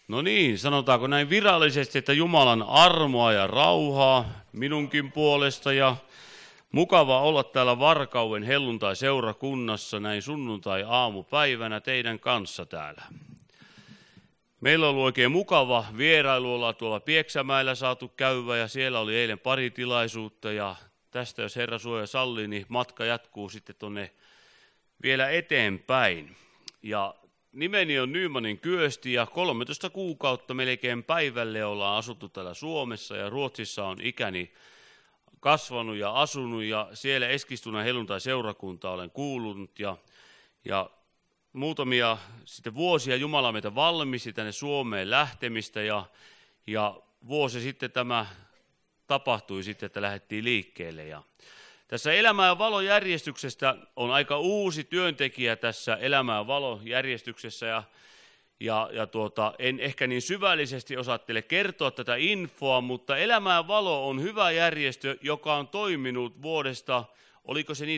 No niin, sanotaanko näin virallisesti, että Jumalan armoa ja rauhaa minunkin puolesta ja mukava olla täällä Varkauden helluntai-seurakunnassa näin sunnuntai-aamupäivänä teidän kanssa täällä. Meillä on ollut oikein mukava vierailu, ollaan tuolla Pieksämäellä saatu käydä ja siellä oli eilen pari tilaisuutta ja tästä jos Herra suoja sallii, niin matka jatkuu sitten tuonne vielä eteenpäin. Ja nimeni on Nymanin Kyösti ja 13 kuukautta melkein päivälle ollaan asuttu täällä Suomessa ja Ruotsissa on ikäni kasvanut ja asunut ja siellä Eskilstunan helluntai-seurakunta olen kuulunut ja muutamia sitten vuosia Jumala meitä valmisti tänne Suomeen lähtemistä ja vuosi sitten tämä tapahtui sitten, että lähdettiin liikkeelle. Ja tässä Elämä ja valo-järjestyksestä on aika uusi työntekijä tässä Elämä ja valo-järjestyksessä ja en ehkä niin syvällisesti osaa teille kertoa tätä infoa, mutta Elämä ja valo on hyvä järjestö, joka on toiminut vuodesta, oliko se niin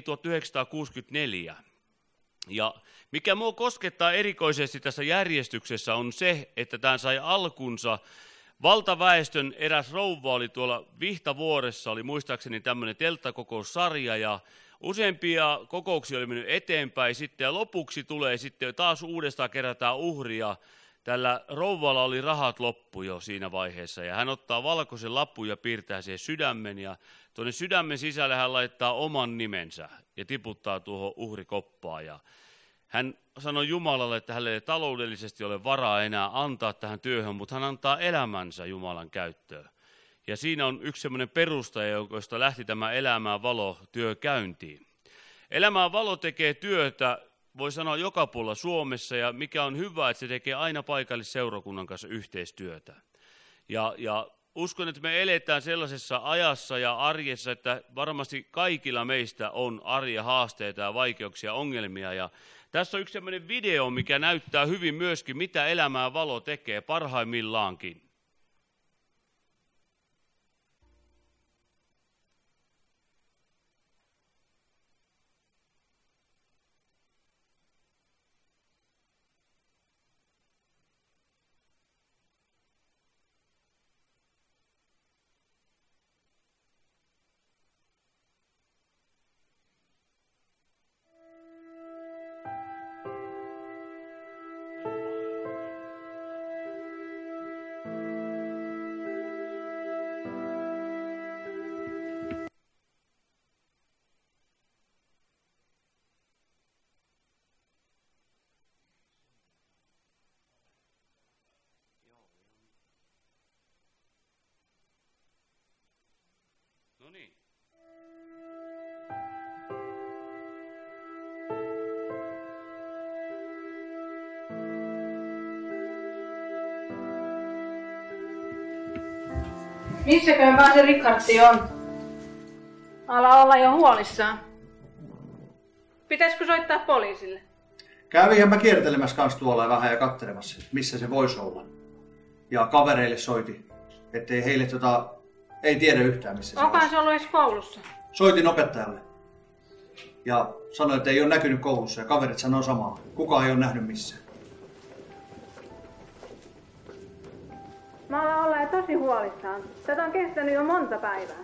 1964. Ja mikä minua koskettaa erikoisesti tässä järjestyksessä on se, että tämä sai alkunsa valtaväestön eräs rouva oli tuolla Vihtavuoressa, oli muistaakseni tämmöinen telttakokoussarja ja useampia kokouksia oli mennyt eteenpäin sitten ja lopuksi tulee sitten taas uudestaan kerätään uhria. Tällä rouvalla oli rahat loppu jo siinä vaiheessa ja hän ottaa valkoisen lapun ja piirtää siihen sydämen ja tuonne sydämen sisälle hän laittaa oman nimensä ja tiputtaa tuohon uhrikoppaan ja hän sanoi Jumalalle, että hänelle ei taloudellisesti ole varaa enää antaa tähän työhön, mutta hän antaa elämänsä Jumalan käyttöön. Ja siinä on yksi semmoinen perustaja, josta lähti tämä Elämä ja valo -työ käyntiin. Elämä ja valo tekee työtä, voi sanoa joka puolella Suomessa, ja mikä on hyvä, että se tekee aina paikallisseurakunnan kanssa yhteistyötä. Ja uskon, että me eletään sellaisessa ajassa ja arjessa, että varmasti kaikilla meistä on arjen haasteita ja vaikeuksia, ongelmia. Ja tässä on yksi sellainen video, mikä näyttää hyvin myöskin, mitä Elämä ja valo tekee parhaimmillaankin. No niin. Missäköhän se Richardi on? Ala olla jo huolissaan. Pitäisikö soittaa poliisille? Kävinhän mä kiertelemässä kans tuolla vähän ja katselemassa, missä se voisi olla. Ja kavereille soitin, ettei heille ei tiedä yhtään missä se olisi. Onkohan se ollut edes koulussa? Soitin opettajalle. Ja sanoin, että ei ole näkynyt koulussa ja kaverit sanoo samaa. Kukaan ei ole nähnyt missään. Mä alan olla jo tosi huolissaan. Tätä on kestänyt jo monta päivää.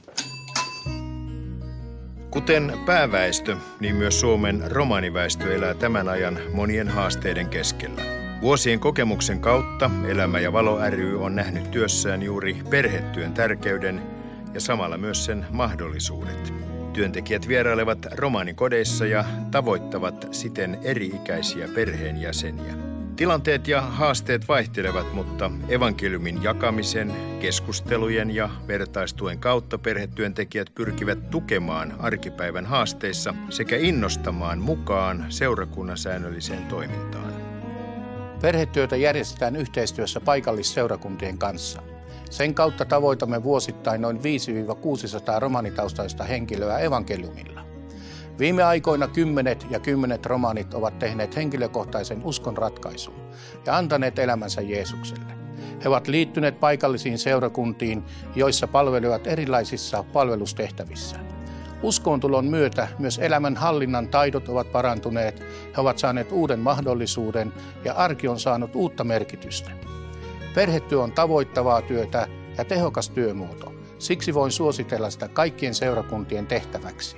Kuten pääväestö, niin myös Suomen romaniväestö elää tämän ajan monien haasteiden keskellä. Vuosien kokemuksen kautta Elämä ja valo ry on nähnyt työssään juuri perhetyön tärkeyden ja samalla myös sen mahdollisuudet. Työntekijät vierailevat romanikodeissa ja tavoittavat siten eri-ikäisiä perheenjäseniä. Tilanteet ja haasteet vaihtelevat, mutta evankeliumin jakamisen, keskustelujen ja vertaistuen kautta perhetyöntekijät pyrkivät tukemaan arkipäivän haasteissa sekä innostamaan mukaan seurakunnan säännölliseen toimintaan. Perhetyötä järjestetään yhteistyössä paikallisseurakuntien kanssa. Sen kautta tavoitamme vuosittain noin 500–600 romanitaustaista henkilöä evankeliumilla. Viime aikoina kymmenet romanit ovat tehneet henkilökohtaisen uskon ratkaisun ja antaneet elämänsä Jeesukselle. He ovat liittyneet paikallisiin seurakuntiin, joissa palvelevat erilaisissa palvelustehtävissä. Uskontulon myötä myös elämän hallinnan taidot ovat parantuneet, he ovat saaneet uuden mahdollisuuden ja arki on saanut uutta merkitystä. Perhetyö on tavoittavaa työtä ja tehokas työmuoto. Siksi voin suositella sitä kaikkien seurakuntien tehtäväksi.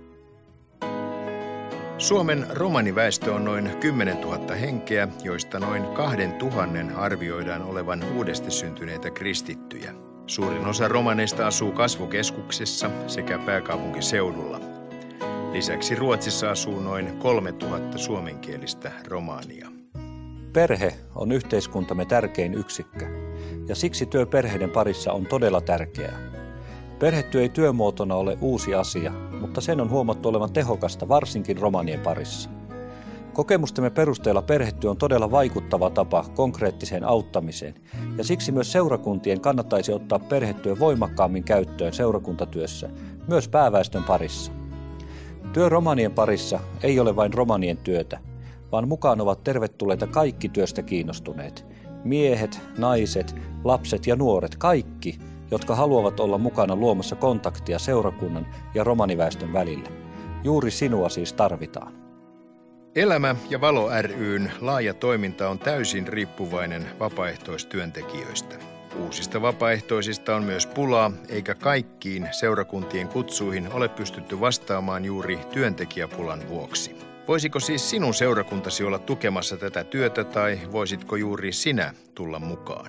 Suomen romaniväestö on noin 10 000 henkeä, joista noin 2 000 arvioidaan olevan uudesti syntyneitä kristittyjä. Suurin osa romaneista asuu kasvukeskuksissa sekä pääkaupunkiseudulla. Lisäksi Ruotsissa asuu noin 3 000 suomenkielistä romaania. Perhe on yhteiskuntamme tärkein yksikkö, ja siksi työ perheiden parissa on todella tärkeää. Perhetyö ei työmuotona ole uusi asia, mutta sen on huomattu olevan tehokasta varsinkin romanien parissa. Kokemustemme perusteella perhetyö on todella vaikuttava tapa konkreettiseen auttamiseen, ja siksi myös seurakuntien kannattaisi ottaa perhetyö voimakkaammin käyttöön seurakuntatyössä, myös pääväestön parissa. Työ romanien parissa ei ole vain romanien työtä, vaan mukaan ovat tervetulleita kaikki työstä kiinnostuneet. Miehet, naiset, lapset ja nuoret, kaikki, jotka haluavat olla mukana luomassa kontaktia seurakunnan ja romaniväestön välillä. Juuri sinua siis tarvitaan. Elämä ja Valo ry:n laaja toiminta on täysin riippuvainen vapaaehtoistyöntekijöistä. Uusista vapaaehtoisista on myös pulaa, eikä kaikkiin seurakuntien kutsuihin ole pystytty vastaamaan juuri työntekijäpulan vuoksi. Voisiko siis sinun seurakuntasi olla tukemassa tätä työtä tai voisitko juuri sinä tulla mukaan?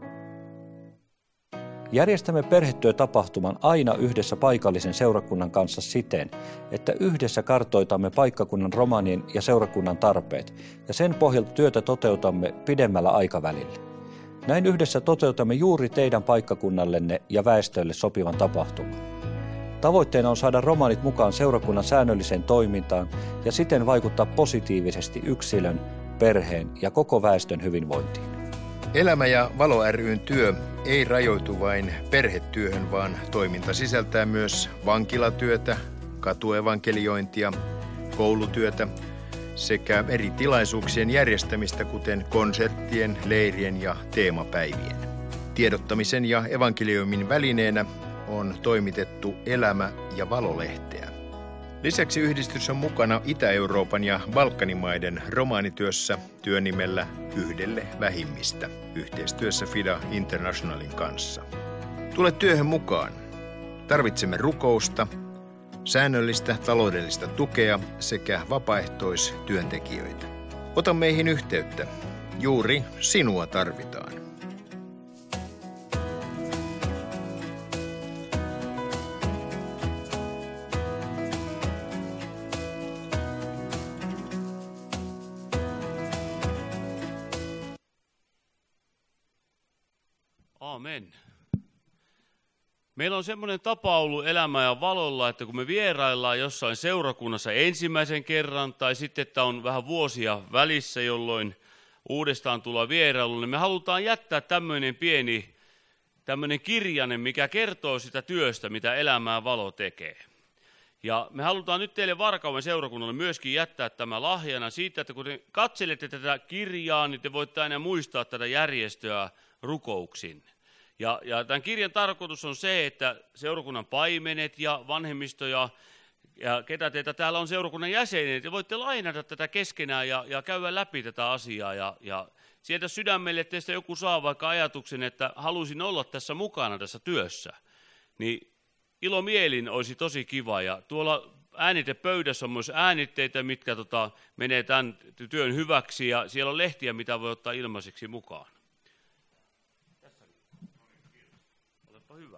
Järjestämme perhetyötapahtuman aina yhdessä paikallisen seurakunnan kanssa siten, että yhdessä kartoitamme paikkakunnan romanien ja seurakunnan tarpeet ja sen pohjalta työtä toteutamme pidemmällä aikavälillä. Näin yhdessä toteutamme juuri teidän paikkakunnallenne ja väestölle sopivan tapahtuman. Tavoitteena on saada romanit mukaan seurakunnan säännölliseen toimintaan ja siten vaikuttaa positiivisesti yksilön, perheen ja koko väestön hyvinvointiin. Elämä ja Valo ry:n työ ei rajoitu vain perhetyöhön, vaan toiminta sisältää myös vankilatyötä, katuevankeliointia, koulutyötä sekä eri tilaisuuksien järjestämistä, kuten konserttien, leirien ja teemapäivien. Tiedottamisen ja evankelioimin välineenä on toimitettu Elämä ja Valo-lehteä. Lisäksi yhdistys on mukana Itä-Euroopan ja Balkanimaiden romaanityössä työnimellä Yhdelle vähimmistä, yhteistyössä FIDA Internationalin kanssa. Tule työhön mukaan. Tarvitsemme rukousta, säännöllistä taloudellista tukea sekä vapaaehtoistyöntekijöitä. Ota meihin yhteyttä. Juuri sinua tarvitaan. Aamen. Meillä on semmoinen tapa ollut Elämä ja Valolla, että kun me vieraillaan jossain seurakunnassa ensimmäisen kerran, tai sitten, että on vähän vuosia välissä, jolloin uudestaan tullaan vierailuun, niin me halutaan jättää tämmöinen pieni kirjanen, mikä kertoo sitä työstä, mitä Elämä ja Valo tekee. Ja me halutaan nyt teille Varkauden seurakunnalle myöskin jättää tämä lahjana siitä, että kun te katselette tätä kirjaa, niin te voitte aina muistaa tätä järjestöä rukouksin. Ja tämän kirjan tarkoitus on se, että seurakunnan paimenet ja vanhemmisto ja ketä teitä täällä on seurakunnan jäsenet, te voitte lainata tätä keskenään ja käydä läpi tätä asiaa. Ja sieltä sydämelle teistä joku saa vaikka ajatuksen, että haluaisin olla tässä mukana tässä työssä. Niin ilomielin olisi tosi kiva. Ja tuolla äänitepöydässä on myös äänitteitä, mitkä menee tämän työn hyväksi. Ja siellä on lehtiä, mitä voi ottaa ilmaiseksi mukaan. Hyvä.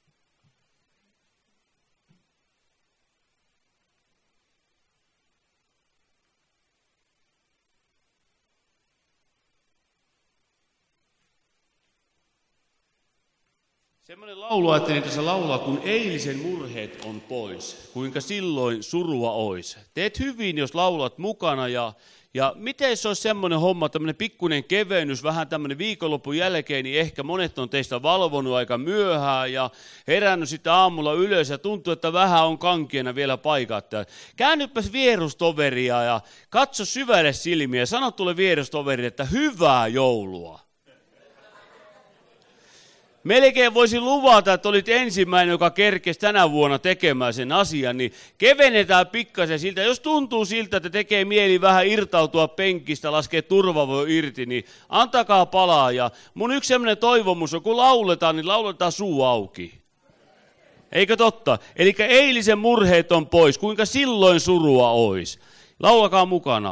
Semmoinen laulu ajattelin tässä laulaa, kun eilisen murheet on pois, kuinka silloin surua ois. Teet hyvin, jos laulat mukana ja miten se olisi semmoinen homma, tämmöinen pikkuinen kevennys, vähän tämmöinen viikonlopun jälkeen, niin ehkä monet on teistä valvonut aika myöhään ja herännyt sitten aamulla ylös ja tuntuu, että vähän on kankiena vielä paikat. Käännypäs vierustoveria ja katso syvälle silmiä ja sano tulle vierustoverille, että hyvää joulua. Melkein voisin luvata, että olit ensimmäinen, joka kerkesi tänä vuonna tekemään sen asian, niin kevennetään pikkasen siltä. Jos tuntuu siltä, että tekee mieli vähän irtautua penkistä, laskee turvavöö irti, niin antakaa palaa. Ja mun yksi sellainen toivomus on, kun lauletaan, niin lauletaan suu auki. Eikö totta? Eli eilisen murheet on pois. Kuinka silloin surua ois? Laulakaa mukana.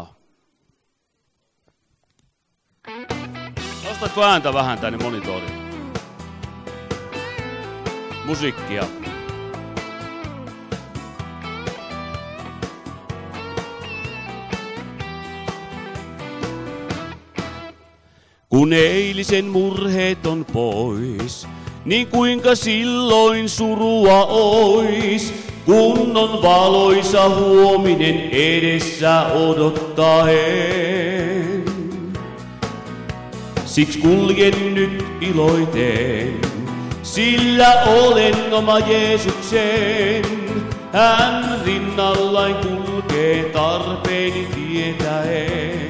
Nostatko ääntä vähän tänne monitoriin? Musiikkia. Kun eilisen murheet on pois, niin kuinka silloin surua ois, kun on valoisa huominen edessä odottaen. Siksi kuljen nyt iloiten, sillä olen oma Jeesuksen. Hän rinnallain kulkee tarpeeni tietäen.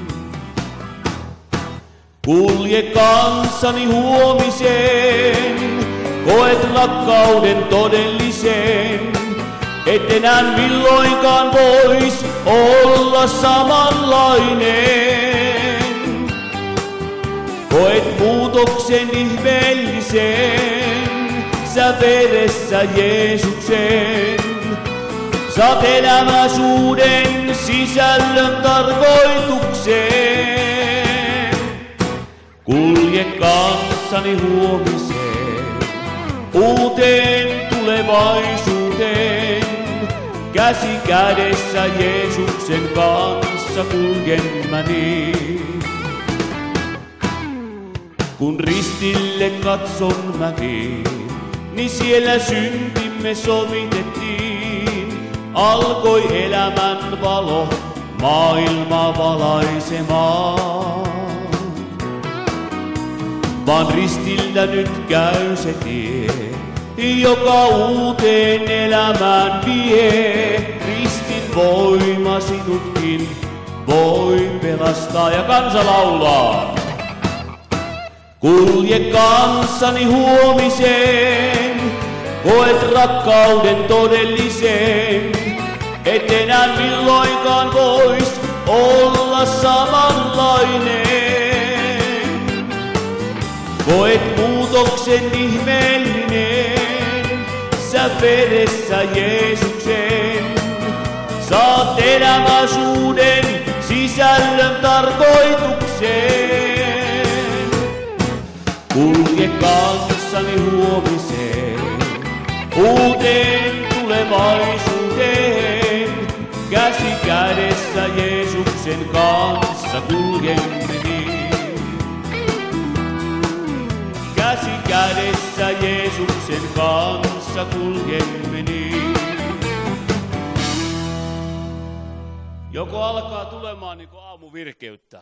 Kulje kanssani huomisen, koet rakkauden todellisen. Et enää milloinkaan vois olla samanlainen. Koet muutoksen ihmeellisen, sä veressä Jeesuksen. Saat elämäsuuden sisällön tarkoituksen. Kulje kanssani huomiseen, uuteen tulevaisuuteen. Käsi kädessä Jeesuksen kanssa kuljen mä niin. Kun ristille katson mäkin, niin siellä syntimme sovitettiin. Alkoi elämän valo maailma valaisemaan. Vaan ristillä nyt käy se tie, joka uuteen elämään vie. Ristin voima sinutkin voi pelastaa ja kansa laulaa. Kulje kanssani huomiseen, koet rakkauden todellisen. Et enää milloinkaan vois olla samanlainen. Koet muutoksen ihmeellinen, sä veressä Jeesuksen. Saat elämäsuuden sisällön tarkoituksen. Kulje kanssani huomiseen, uuteen tulevaisuuteen. Käsi kädessä Jeesuksen kanssa kuljemme niin. Käsi kädessä Jeesuksen kanssa kuljemme niin. Joko alkaa tulemaan niin kuin aamuvirkeyttä?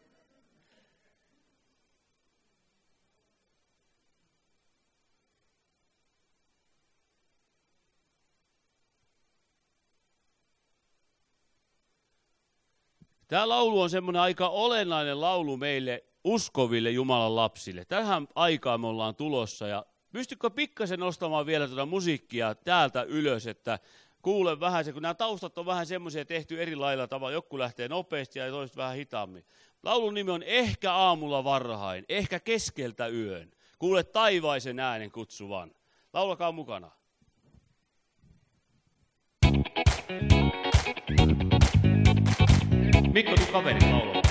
Tämä laulu on semmoinen aika olennainen laulu meille uskoville Jumalan lapsille. Tähän aikaan me ollaan tulossa ja pystytkö pikkasen nostamaan vielä tuota musiikkia täältä ylös, että kuulen vähän se, kun nämä taustat on vähän semmoisia tehty eri lailla tavalla. Joku lähtee nopeasti ja toiset vähän hitaammin. Laulun nimi on Ehkä aamulla varhain, ehkä keskeltä yön. Kuule taivaisen äänen kutsuvan. Laulakaa mukana. Mikko, tuu kaverit laulamaan.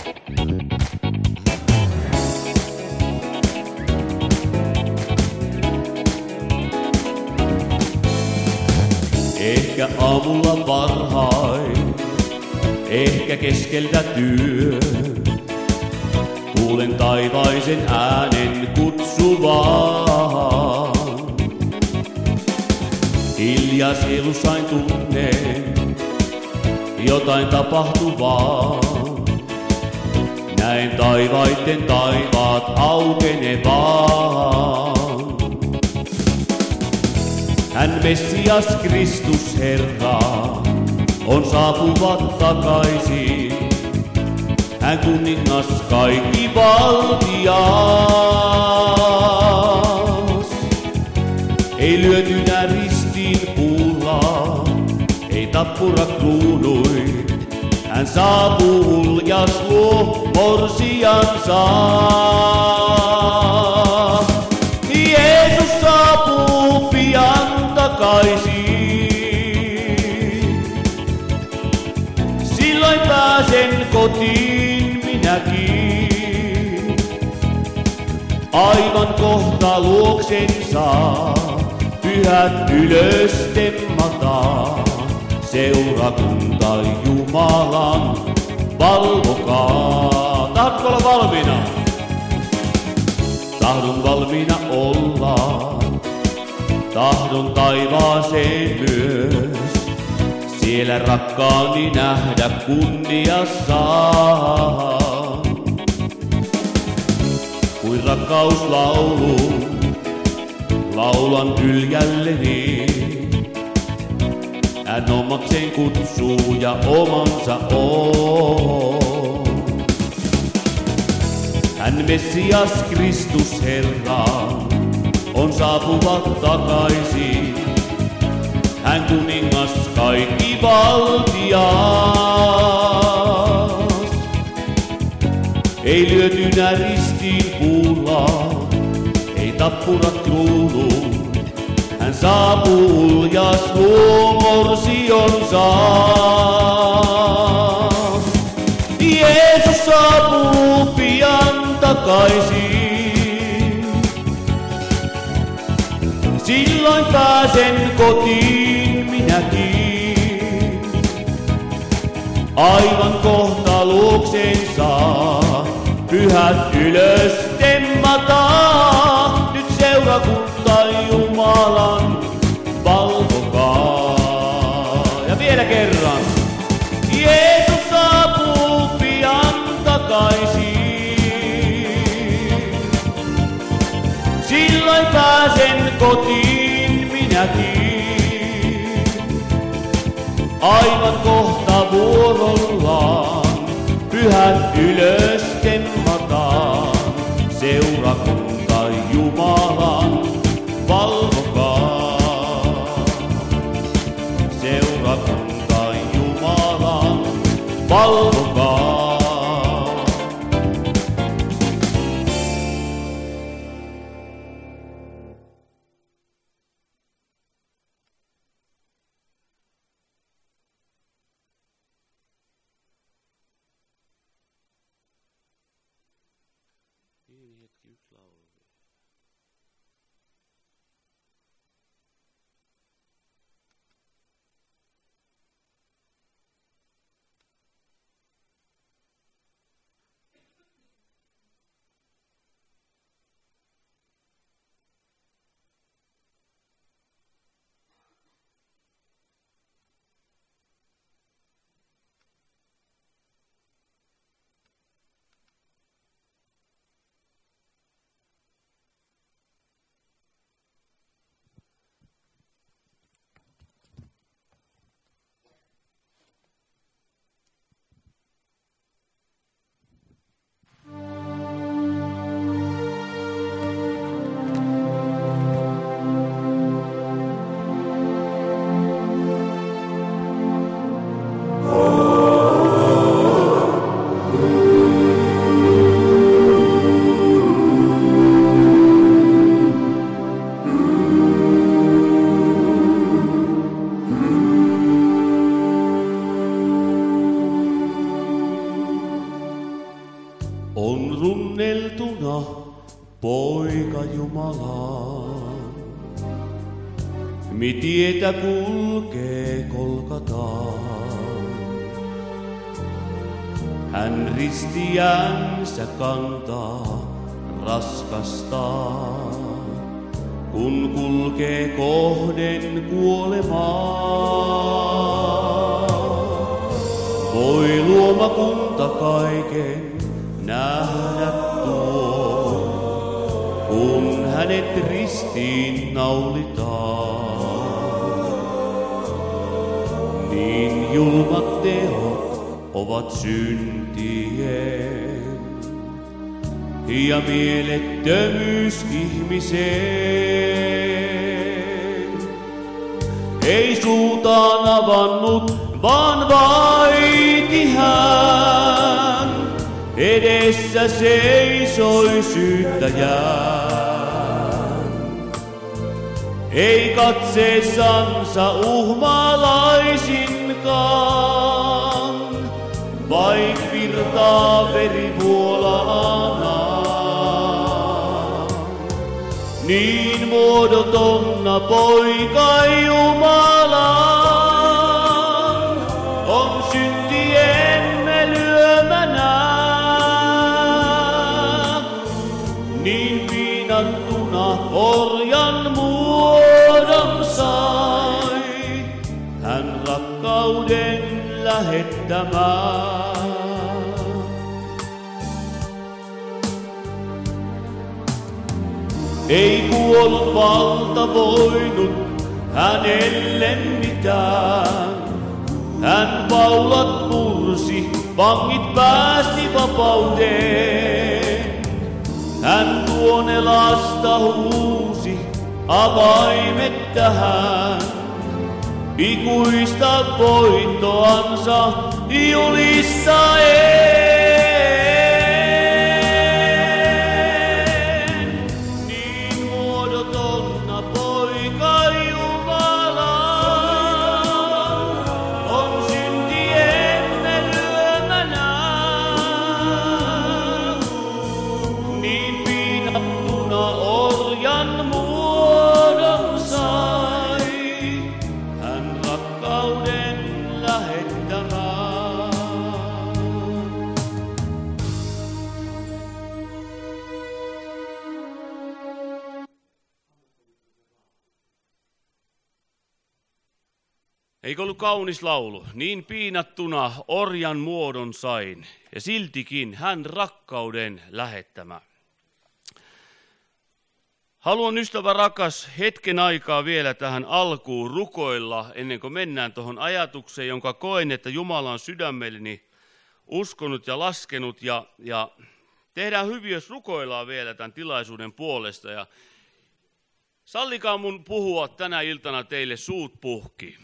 Ehkä aamulla varhain, ehkä keskeltä työ. Kuulen taivaisen äänen kutsuvaan. Hiljaa sielussain tunnen jotain tapahtuvaa. Näen taivaitten taivaat aukenevaan. Hän Messias Kristus Herra on saapuva takaisin. Hän kuningas kaikki valtiaan. tappura kruunui. Hän saapuu uljas luo morsiansa. Jeesus saapuu pian takaisin. Silloin pääsen kotiin minäkin. Aivan kohta luoksensa pyhät ylös temmataan. Seurakunta Jumalan valvokaa. Tahdotko olla valmiina? Tahdon valmiina olla. Tahdon taivaaseen myös. Siellä rakkaani nähdä kunniassaan. Kuin rakkauslaulu laulan yljälleni. Hän omakseen kutsuu ja omansa on. Hän Messias Kristus Herra on saapuva takaisin. Hän kuningas kaikki valtias. Ei lyötynä ristiin puulla, ei tappurat kruunuun. Hän saapuu uljas luo morsionsa. Jeesus saapuu pian takaisin. Silloin pääsen kotiin minäkin. Aivan kohta luoksensa pyhät ylös temmataan. Nyt seurakunta Jumalan valvokaa. Ja vielä kerran. Jeesus saapuu pian takaisin. Silloin pääsen kotiin minäkin. Aivan kohta vuorollaan pyhät ylös temmataan. Seurakunta Jumalan valvokaa. Seurakunta Jumalan valvokaa. On runneltuna poika Jumalaan, mi tietä kulkee Golgataan. Hän ristiänsä kantaa raskastaa, kun kulkee kohden kuolemaa. Voi luomakunta kaiken nähdä tuo, kun hänet ristiin naulitaan. Niin julmat teot ovat syntien ja mielettömyys ihmiseen. ei suutaan avannut, vaan vaiti hän. Edessä seisoi syyttäjän. Ei katseessansa uhmalaisinkaan, vaik virtaa verivuolaana. Niin muodotonna poika Jumalan on syntiemme lyömänä. Niin piinattuna orjan muodon sai, hän rakkauden lähettämään. Ei kuollut valta voinut hänelle mitään. Hän paulat mursi, vangit päästi vapauteen. Hän tuonne lasta huusi, avaimet tähän. Ikuista voittoansa julistaen. Eikö ollut kaunis laulu? Niin piinattuna orjan muodon sain, ja siltikin hän rakkauden lähettämä. Haluan, ystävä rakas, hetken aikaa vielä tähän alkuun rukoilla, ennen kuin mennään tuohon ajatukseen, jonka koen, että Jumala on sydämelleni uskonut ja laskenut. Ja tehdään hyvin, jos rukoillaan vielä tämän tilaisuuden puolesta. Ja sallikaa mun puhua tänä iltana teille suut puhki.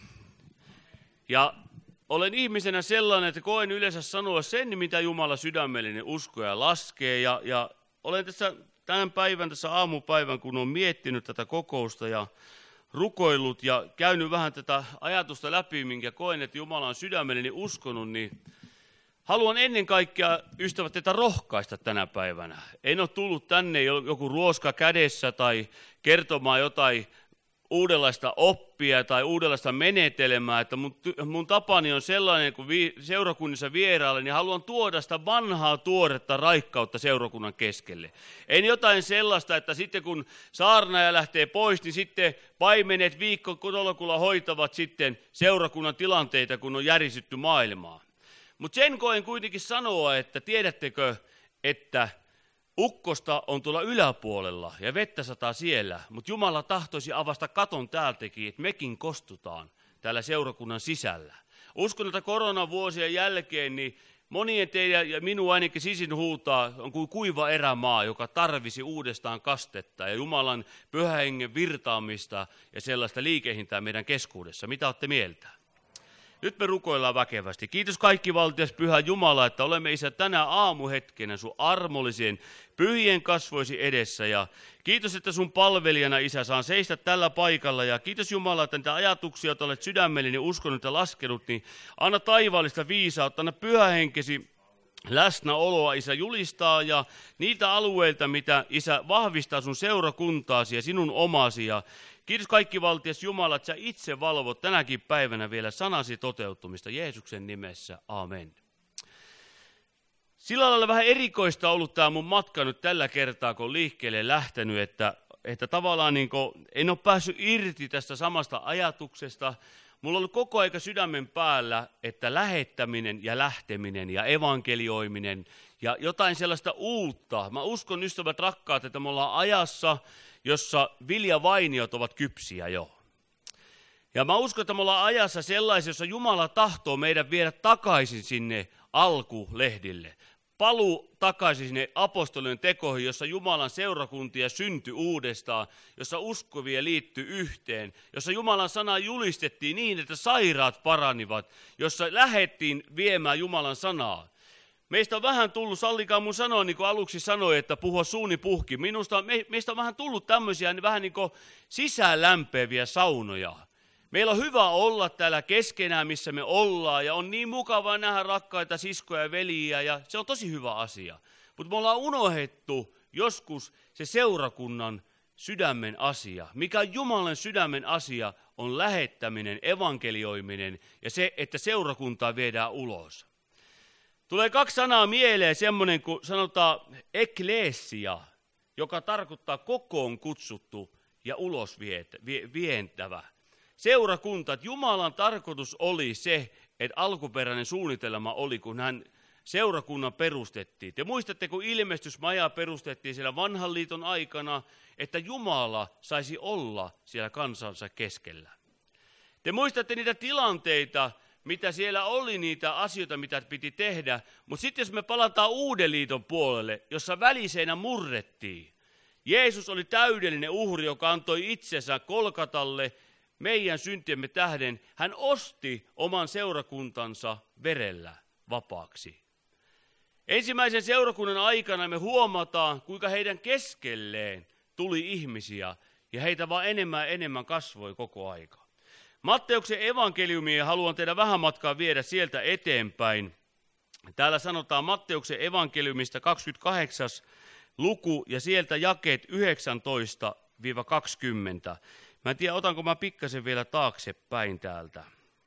Ja olen ihmisenä sellainen, että koen yleensä sanoa sen, mitä Jumala sydämellinen uskoo ja laskee. Ja olen tämän päivän, tässä aamupäivän, kun olen miettinyt tätä kokousta ja rukoillut ja käynyt vähän tätä ajatusta läpi, minkä koen, että Jumala on sydämelleni uskonut, niin haluan ennen kaikkea, ystävät, teitä rohkaista tänä päivänä. En ole tullut tänne joku ruoska kädessä tai kertomaan jotain uudenlaista oppia tai uudenlaista menetelmää, että mun tapani on sellainen, kun seurakunnissa vierailen, niin haluan tuoda sitä vanhaa tuoretta raikkautta seurakunnan keskelle. En jotain sellaista, että sitten kun saarnaaja lähtee pois, niin sitten paimenet viikkotolkulla hoitavat sitten seurakunnan tilanteita, kun on järisytty maailmaa. Mutta sen koen kuitenkin sanoa, että tiedättekö, että ukkosta on tuolla yläpuolella ja vettä sataa siellä, mutta Jumala tahtoisi avasta katon täältäkin, että mekin kostutaan täällä seurakunnan sisällä. Uskon, että koronavuosien jälkeen niin monien teidän ja minun ainakin sisin huutaa on kuin kuiva erämaa, joka tarvisi uudestaan kastetta ja Jumalan pyhän hengen virtaamista ja sellaista liikehintää meidän keskuudessa. Mitä olette mieltä? Nyt me rukoillaan väkevästi. Kiitos kaikki valtias pyhä Jumala, että olemme Isä tänä aamuhetkenä sun armollisien pyhien kasvoisi edessä. Ja kiitos, että sun palvelijana Isä saan seistä tällä paikalla. Ja kiitos Jumala, että niitä ajatuksia, joita olet sydämelleni uskonut ja laskenut, niin anna taivaallista viisautta, anna pyhä henkesi läsnäoloa Isä julistaa ja niitä alueilta, mitä Isä vahvistaa sun seurakuntaasi ja sinun omasi. Ja kiitos kaikki valtias Jumala, että sä itse valvot tänäkin päivänä vielä sanasi toteutumista Jeesuksen nimessä. Amen. Sillä lailla vähän erikoista ollut tämä mun matka nyt tällä kertaa, kun on liikkeelle lähtenyt, että tavallaan niin en ole päässyt irti tästä samasta ajatuksesta. Mulla on ollut koko aika sydämen päällä, että lähettäminen ja lähteminen ja evankelioiminen ja jotain sellaista uutta. Mä uskon, ystävät rakkaat, että me ollaan ajassa, jossa viljavainiot ovat kypsiä jo. Ja mä uskon, että me ollaan ajassa sellaisessa, jossa Jumala tahtoo meidän viedä takaisin sinne alkulehdille. paluu takaisin sinne apostolien tekoihin, jossa Jumalan seurakuntia syntyi uudestaan, jossa uskovia liittyi yhteen, jossa Jumalan sanaa julistettiin niin, että sairaat paranivat, jossa lähdettiin viemään Jumalan sanaa. Meistä on vähän tullut, sallikaa mun sanoa, niin kuin aluksi sanoi, että puhua suuni puhki. Meistä on vähän tullut tämmöisiä vähän niin kuin sisäänlämpeviä saunoja. Meillä on hyvä olla täällä keskenään, missä me ollaan, ja on niin mukavaa nähdä rakkaita siskoja ja veljiä, ja se on tosi hyvä asia. Mutta me ollaan unohdettu joskus se seurakunnan sydämen asia. Mikä on Jumalan sydämen asia, on lähettäminen, evankelioiminen, ja se, että seurakuntaa viedään ulos. Tulee 2 sanaa mieleen, semmoinen kuin sanotaan eklesia, joka tarkoittaa kokoon kutsuttu ja ulos vientävä. Seurakunta, että Jumalan tarkoitus oli se, että alkuperäinen suunnitelma oli, kun hän seurakunnan perustettiin. Te muistatte, kun ilmestysmaja perustettiin siellä vanhan liiton aikana, että Jumala saisi olla siellä kansansa keskellä. Te muistatte niitä tilanteita, mitä siellä oli, niitä asioita, mitä piti tehdä, mutta sitten jos me palataan uuden liiton puolelle, jossa väliseinä murrettiin, Jeesus oli täydellinen uhri, joka antoi itsensä Kolkatalle meidän syntiemme tähden. Hän osti oman seurakuntansa verellä vapaaksi. Ensimmäisen seurakunnan aikana me huomataan, kuinka heidän keskelleen tuli ihmisiä, ja heitä vaan enemmän ja enemmän kasvoi koko aika. Matteuksen evankeliumia haluan tehdä vähän matkaa viedä sieltä eteenpäin. Täällä sanotaan Matteuksen evankeliumista 28. luku ja sieltä jakeet 19-20. Mä en tiedä, otanko mä pikkasen vielä taaksepäin täältä.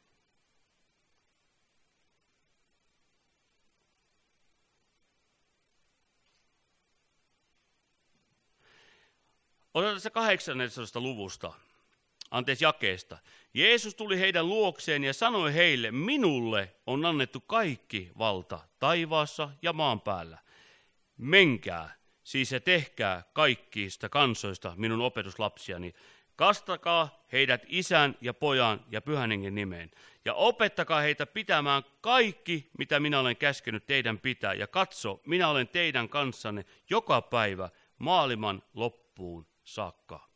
Otetaan tässä 18. luvusta. Jakeesta. Jeesus tuli heidän luokseen ja sanoi heille, minulle on annettu kaikki valta taivaassa ja maan päällä. Menkää, siis ja tehkää kaikista kansoista minun opetuslapsiani. Kastakaa heidät Isän ja Pojan ja Pyhän Hengen nimeen. Ja opettakaa heitä pitämään kaikki, mitä minä olen käskenyt teidän pitää. Ja katso, minä olen teidän kanssanne joka päivä maailman loppuun saakka.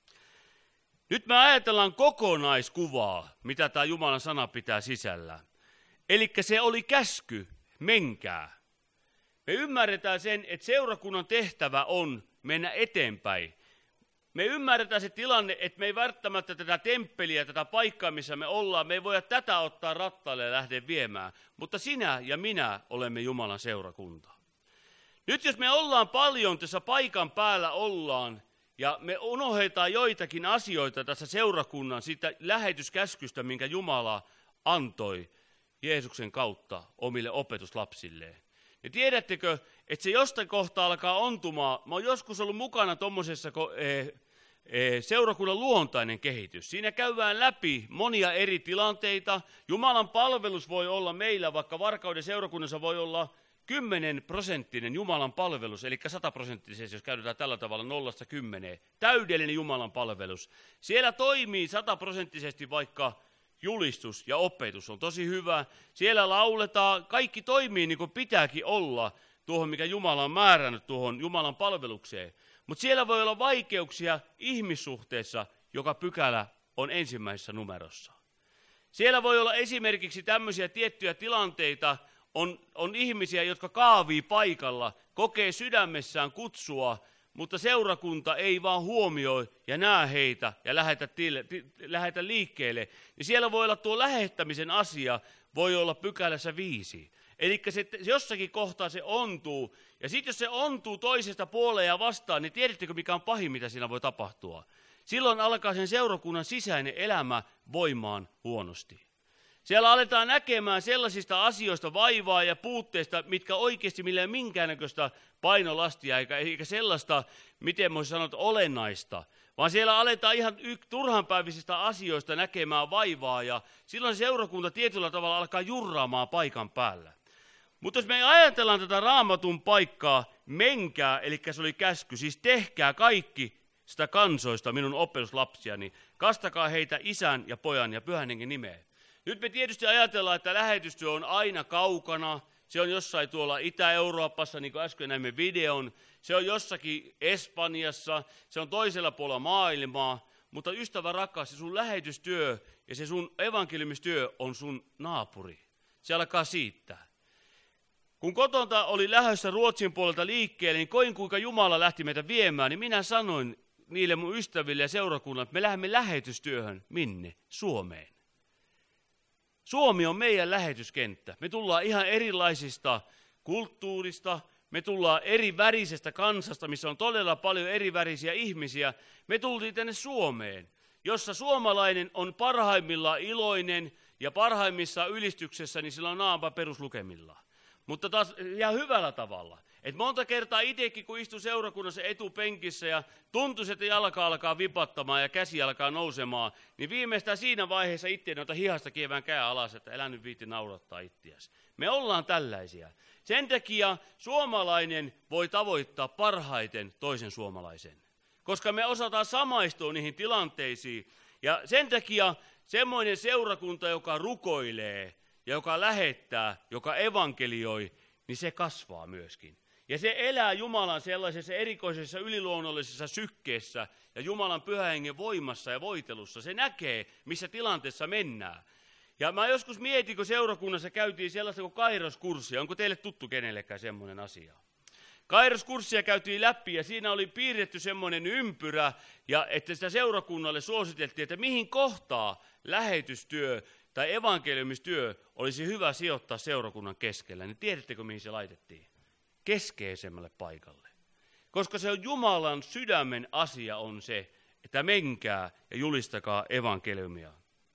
Nyt me ajatellaan kokonaiskuvaa, mitä tämä Jumalan sana pitää sisällään. Eli se oli käsky, menkää. Me ymmärretään sen, että seurakunnan tehtävä on mennä eteenpäin. Me ymmärretään se tilanne, että me ei välttämättä tätä temppeliä, tätä paikkaa, missä me ollaan, me ei voida tätä ottaa rattaille ja lähteä viemään. Mutta sinä ja minä olemme Jumalan seurakunta. Nyt jos me ollaan paljon tässä paikan päällä ollaan, ja me unohdetaan joitakin asioita tässä seurakunnan siitä lähetyskäskystä, minkä Jumala antoi Jeesuksen kautta omille opetuslapsilleen. Ja tiedättekö, että se jostain kohtaa alkaa ontumaan. Mä oon joskus ollut mukana tuommoisessa seurakunnan luontainen kehitys. Siinä käydään läpi monia eri tilanteita. Jumalan palvelus voi olla meillä, vaikka Varkauden seurakunnassa voi olla 10% Jumalan palvelus, eli 100%, jos käytetään tällä tavalla 0-10. Täydellinen Jumalan palvelus. Siellä toimii 100% vaikka julistus ja opetus on tosi hyvä. Siellä lauletaan, kaikki toimii niin kuin pitääkin olla tuohon, mikä Jumala on määrännyt tuohon Jumalan palvelukseen. Mutta siellä voi olla vaikeuksia ihmissuhteessa, joka pykälä on ensimmäisessä numerossa. Siellä voi olla esimerkiksi tämmöisiä tiettyjä tilanteita, on ihmisiä, jotka kaavii paikalla, kokee sydämessään kutsua, mutta seurakunta ei vaan huomioi ja näe heitä ja lähetä liikkeelle. Ja siellä voi olla tuo lähettämisen asia, voi olla pykälässä 5. Eli se jossakin kohtaa se ontuu. Ja sitten jos se ontuu toisesta puoleen ja vastaan, niin tiedättekö mikä on pahin, mitä siinä voi tapahtua? Silloin alkaa sen seurakunnan sisäinen elämä voimaan huonosti. Siellä aletaan näkemään sellaisista asioista vaivaa ja puutteista, mitkä oikeasti millä ei minkäännäköistä painolastia, eikä sellaista, miten voisi sanoa, olennaista. Vaan siellä aletaan ihan turhanpäiväisistä asioista näkemään vaivaa, ja silloin se seurakunta tietyllä tavalla alkaa jurraamaan paikan päällä. Mutta jos me ajatellaan tätä Raamatun paikkaa, menkää, eli se oli käsky, siis tehkää kaikki sitä kansoista minun opetuslapsiani, kastakaa heitä Isän ja Pojan ja Pyhän Hengen nimeen. Nyt me tietysti ajatellaan, että lähetystyö on aina kaukana, se on jossain tuolla Itä-Euroopassa, niin kuin äsken näimme videon, se on jossakin Espanjassa, se on toisella puolella maailmaa, mutta ystävä rakas, se sun lähetystyö ja se sun evankeliumistyö on sun naapuri. Se alkaa siittää. Kun kotonta oli lähdössä Ruotsin puolelta liikkeelle, niin koin kuinka Jumala lähti meitä viemään, niin minä sanoin niille mun ystäville ja seurakunnalle, että me lähdemme lähetystyöhön. Minne? Suomeen. Suomi on meidän lähetyskenttä. Me tullaan ihan erilaisista kulttuurista, me tullaan eri värisestä kansasta, missä on todella paljon eri värisiä ihmisiä. Me tultiin tänne Suomeen, jossa suomalainen on parhaimmillaan iloinen ja parhaimmissa ylistyksessä, niin sillä on naama peruslukemilla. Mutta taas ihan hyvällä tavalla. Et monta kertaa itsekin, kun istun seurakunnassa etupenkissä ja tuntuu, että jalka alkaa vipattamaan ja käsi alkaa nousemaan, niin viimeistään siinä vaiheessa itse ota hihasta kievään kää alas, että älä nyt viitti naurattaa itseäsi. Me ollaan tällaisia. Sen takia suomalainen voi tavoittaa parhaiten toisen suomalaisen, koska me osataan samaistua niihin tilanteisiin. Ja sen takia semmoinen seurakunta, joka rukoilee ja joka lähettää, joka evankelioi, niin se kasvaa myöskin. Ja se elää Jumalan sellaisessa erikoisessa yliluonnollisessa sykkeessä ja Jumalan pyhän hengen voimassa ja voitelussa. Se näkee, missä tilanteessa mennään. Ja mä joskus mietin, kun seurakunnassa käytiin sellaista kuin kairoskurssia. Onko teille tuttu kenellekään semmoinen asia? Kairoskurssia käytiin läpi ja siinä oli piirretty semmoinen ympyrä, ja että sitä seurakunnalle suositeltiin, että mihin kohtaa lähetystyö tai evankeliumistyö olisi hyvä sijoittaa seurakunnan keskellä. Niin tiedättekö, mihin se laitettiin? Keskeisemmälle paikalle. Koska se on Jumalan sydämen asia on se, että menkää ja julistakaa evankeliumia.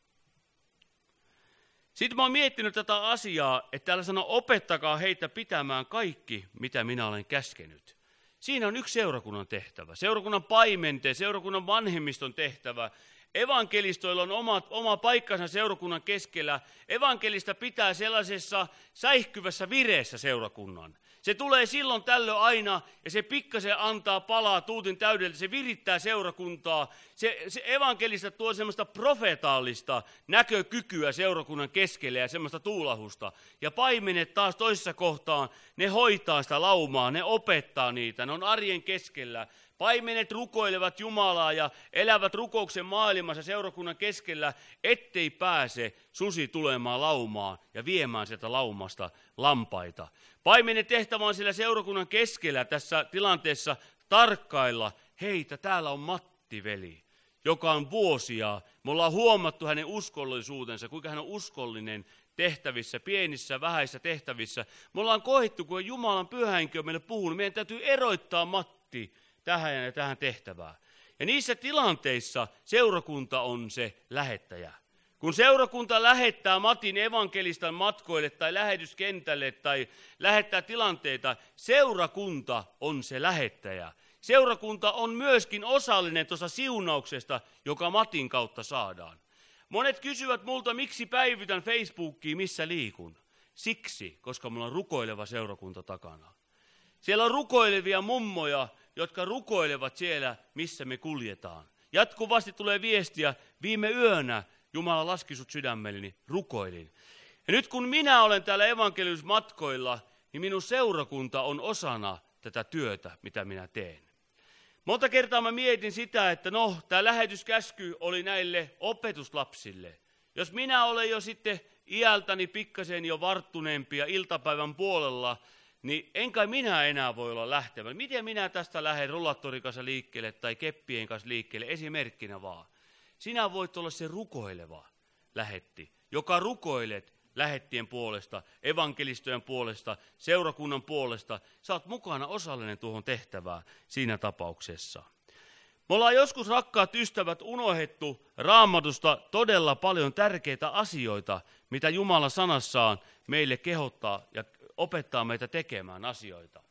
Sitten mä oon miettinyt tätä asiaa, että täällä sanoo, opettakaa heitä pitämään kaikki, mitä minä olen käskenyt. Siinä on yksi seurakunnan tehtävä. Seurakunnan paimenteen, seurakunnan vanhemmiston tehtävä. Evankelistoilla on oma paikkansa seurakunnan keskellä. Evankelista pitää sellaisessa säihkyvässä vireessä seurakunnan. Se tulee silloin tällöin aina ja se pikkasen antaa palaa tuutin täydeltä. Se virittää seurakuntaa. Se evankelista tuo semmoista profetaalista näkökykyä seurakunnan keskelle ja semmoista tuulahusta. Ja paimenet taas toisessa kohtaan, ne hoitaa sitä laumaa, ne opettaa niitä, ne on arjen keskellä. Paimenet rukoilevat Jumalaa ja elävät rukouksen maailmassa seurakunnan keskellä, ettei pääse susi tulemaan laumaan ja viemään sieltä laumasta lampaita. Paimenen tehtävä on siellä seurakunnan keskellä tässä tilanteessa tarkkailla, heitä täällä on Matti veli, joka on vuosia. Me ollaan huomattu hänen uskollisuutensa, kuinka hän on uskollinen tehtävissä, pienissä, vähäisissä tehtävissä. Me ollaan koettu, kun Jumalan pyhä henki on meille puhunut, meidän täytyy eroittaa Matti tähän ja tähän tehtävään. Ja niissä tilanteissa seurakunta on se lähettäjä. Kun seurakunta lähettää Matin evankelistan matkoille tai lähetyskentälle tai lähettää tilanteita, seurakunta on se lähettäjä. Seurakunta on myöskin osallinen tuossa siunauksesta, joka Matin kautta saadaan. Monet kysyvät multa, miksi päivitän Facebookiin, missä liikun. Siksi, koska mulla on rukoileva seurakunta takana. Siellä on rukoilevia mummoja, jotka rukoilevat siellä, missä me kuljetaan. Jatkuvasti tulee viestiä, viime yönä Jumala laski sut sydämelleni, rukoilin. Ja nyt kun minä olen täällä evankeliumismatkoilla, niin minun seurakunta on osana tätä työtä, mitä minä teen. Monta kertaa mä mietin sitä, että tämä lähetyskäsky oli näille opetuslapsille. Jos minä olen jo sitten iältäni pikkasen jo varttuneempi ja iltapäivän puolella, niin en kai minä enää voi olla lähtevä. Miten minä tästä lähden rollattorin kanssa liikkeelle tai keppien kanssa liikkeelle, esimerkkinä vaan. Sinä voit olla se rukoileva lähetti, joka rukoilet lähettien puolesta, evankelistojen puolesta, seurakunnan puolesta. Sä oot mukana osallinen tuohon tehtävään siinä tapauksessa. Me ollaan joskus, rakkaat ystävät, unohdettu Raamatusta todella paljon tärkeitä asioita, mitä Jumala sanassaan meille kehottaa ja opettaa meitä tekemään asioita.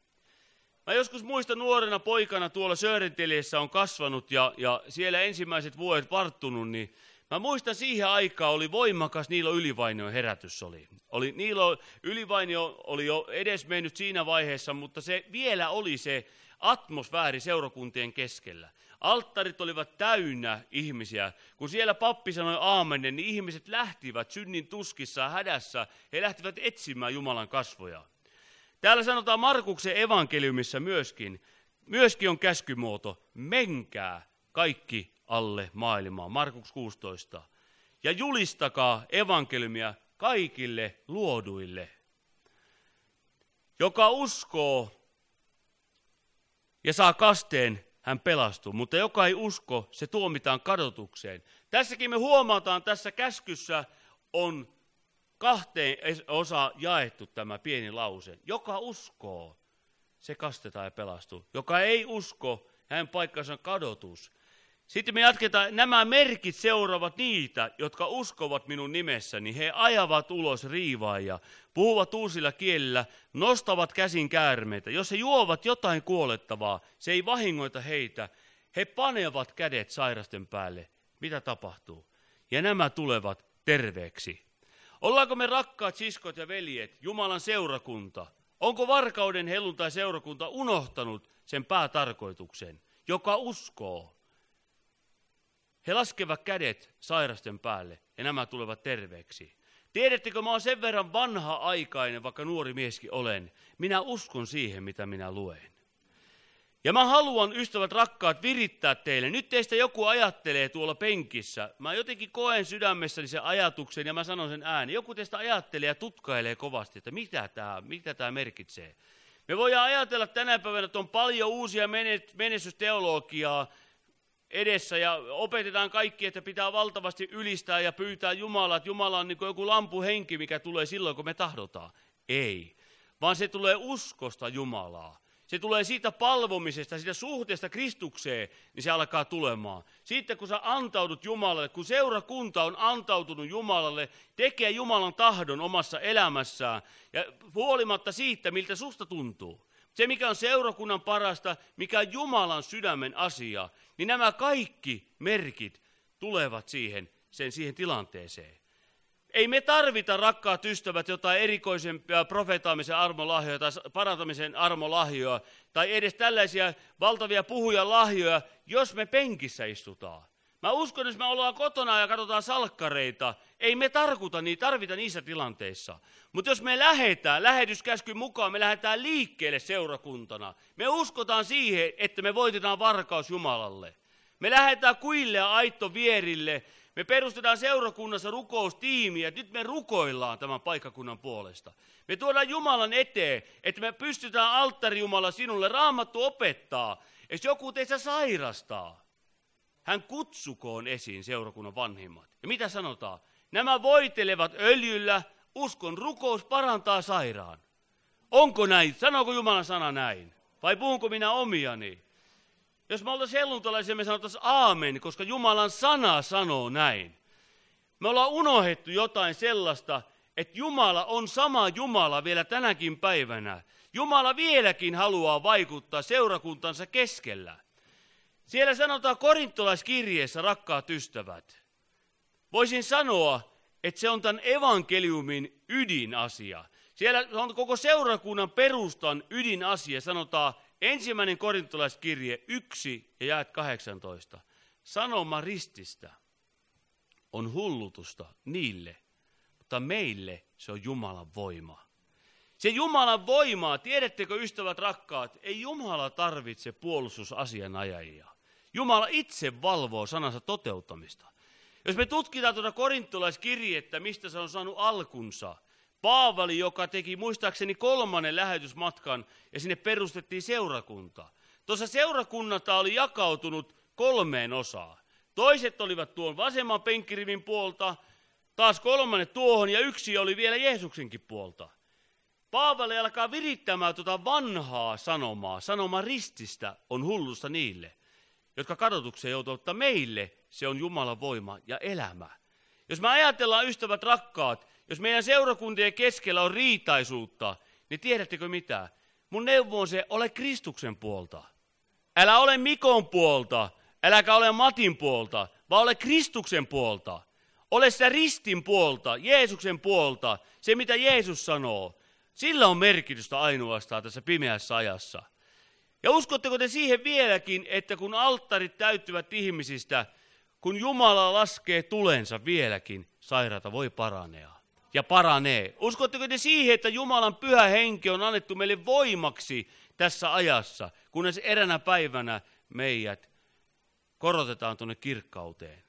Mä joskus muistan nuorena poikana tuolla Sörenteliessä on kasvanut ja siellä ensimmäiset vuodet varttunut, niin mä muistan siihen aikaan oli voimakas Niilo Ylivainion herätys oli. Niilo Ylivainio oli jo edes mennyt siinä vaiheessa, mutta se vielä oli se atmosfääri seurakuntien keskellä. Alttarit olivat täynnä ihmisiä. Kun siellä pappi sanoi aamenen, niin ihmiset lähtivät synnin tuskissa ja hädässä. He lähtivät etsimään Jumalan kasvoja. Täällä sanotaan Markuksen evankeliumissa myöskin on käskymuoto, menkää kaikki alle maailmaa, Markus 16. Ja julistakaa evankeliumia kaikille luoduille. Joka uskoo ja saa kasteen, hän pelastuu, mutta joka ei usko, se tuomitaan kadotukseen. Tässäkin me huomataan, tässä käskyssä on 2 osaan jaettu tämä pieni lause. Joka uskoo, se kastetaan ja pelastuu. Joka ei usko, hänen paikkansa on kadotus. Sitten me jatketaan, nämä merkit seuraavat niitä, jotka uskovat minun nimessäni. He ajavat ulos riivaajia, puhuvat uusilla kielillä, nostavat käsin käärmeitä. Jos he juovat jotain kuolettavaa, se ei vahingoita heitä. He panevat kädet sairasten päälle. Mitä tapahtuu? Ja nämä tulevat terveeksi. Ollaanko me rakkaat siskot ja veljet, Jumalan seurakunta? Onko Varkauden helluntai-seurakunta unohtanut sen päätarkoituksen, joka uskoo? He laskevat kädet sairasten päälle ja nämä tulevat terveeksi. Tiedättekö, mä oon sen verran vanha-aikainen, vaikka nuori mieskin olen. Minä uskon siihen, mitä minä luen. Ja mä haluan, ystävät rakkaat, virittää teille. Nyt teistä joku ajattelee tuolla penkissä. Mä jotenkin koen sydämessäni sen ajatuksen ja mä sanon sen ääni. Joku teistä ajattelee ja tutkailee kovasti, että mitä tämä merkitsee. Me voidaan ajatella tänä päivänä, että on paljon uusia menestysteologiaa edessä ja opetetaan kaikki, että pitää valtavasti ylistää ja pyytää Jumalaa, että Jumala on niin kuin joku lampuhenki, mikä tulee silloin, kun me tahdotaan. Ei, vaan se tulee uskosta Jumalaa. Se tulee siitä palvomisesta, siitä suhteesta Kristukseen, niin se alkaa tulemaan. Siitä, kun sä antaudut Jumalalle, kun seurakunta on antautunut Jumalalle, tekee Jumalan tahdon omassa elämässään, ja huolimatta siitä, miltä susta tuntuu. Se, mikä on seurakunnan parasta, mikä on Jumalan sydämen asia, niin nämä kaikki merkit tulevat siihen tilanteeseen. Ei me tarvita, rakkaat ystävät, jotain erikoisempia profeetaamisen armolahjoja tai parantamisen armolahjoja tai edes tällaisia valtavia puhujalahjoja, jos me penkissä istutaan. Mä uskon, että jos me ollaan kotona ja katsotaan salkkareita, ei me tarvita niissä tilanteissa. Mutta jos me lähdetään lähetyskäskyn mukaan, me lähdetään liikkeelle seurakuntana. Me uskotaan siihen, että me voitetaan varkaus Jumalalle. Me lähdetään kuille ja aittovierille. Me perustetaan seurakunnassa rukoustiimiä, että nyt me rukoillaan tämän paikkakunnan puolesta. Me tuodaan Jumalan eteen, että me pystytään alttari Jumala sinulle. Raamattu opettaa, jos joku teistä sairastaa, hän kutsukoon esiin seurakunnan vanhimmat. Ja mitä sanotaan? Nämä voitelevat öljyllä, uskon rukous parantaa sairaan. Onko näin? Sanooko Jumalan sana näin? Vai puhunko minä omiani? Jos me oltaisiin helluntalaisia, me sanottaisiin aamen, koska Jumalan sana sanoo näin. Me ollaan unohdettu jotain sellaista, että Jumala on sama Jumala vielä tänäkin päivänä. Jumala vieläkin haluaa vaikuttaa seurakuntansa keskellä. Siellä sanotaan korintolaiskirjeessä, rakkaat ystävät. Voisin sanoa, että se on tämän evankeliumin ydinasia. Siellä on koko seurakunnan perustan ydinasia, sanotaan 1. korintolaiskirje 1 ja jaet 18. Sanoma rististä on hullutusta niille, mutta meille se on Jumalan voima. Se Jumalan voimaa, tiedättekö ystävät rakkaat, ei Jumala tarvitse puolustusasianajajia. Jumala itse valvoo sanansa toteuttamista. Jos me tutkitaan tuota korintolaiskirjettä, mistä se on saanut alkunsa, Paavali, joka teki muistaakseni 3. lähetysmatkan ja sinne perustettiin seurakunta. Tuossa seurakunnata oli jakautunut 3 osaan. Toiset olivat tuon vasemman penkkirivin puolta, taas 3 tuohon ja yksi oli vielä Jeesuksenkin puolta. Paavali alkaa virittämään tuota vanhaa sanomaa. Sanoma rististä on hullusta niille, jotka kadotukseen joutuvat, mutta meille se on Jumalan voima ja elämä. Jos me ajatellaan, ystävät rakkaat, jos meidän seurakuntien keskellä on riitaisuutta, niin tiedättekö mitä? Mun neuvo on se, ole Kristuksen puolta. Älä ole Mikon puolta, äläkä ole Matin puolta, vaan ole Kristuksen puolta. Ole sitä ristin puolta, Jeesuksen puolta, se mitä Jeesus sanoo. Sillä on merkitystä ainoastaan tässä pimeässä ajassa. Ja uskotteko te siihen vieläkin, että kun alttarit täyttyvät ihmisistä, kun Jumala laskee tulensa vieläkin, sairaata voi paranea. ja paranee. Uskotteko te siihen, että Jumalan pyhä henki on annettu meille voimaksi tässä ajassa, kunnes eränä päivänä meidät korotetaan tuonne kirkkauteen?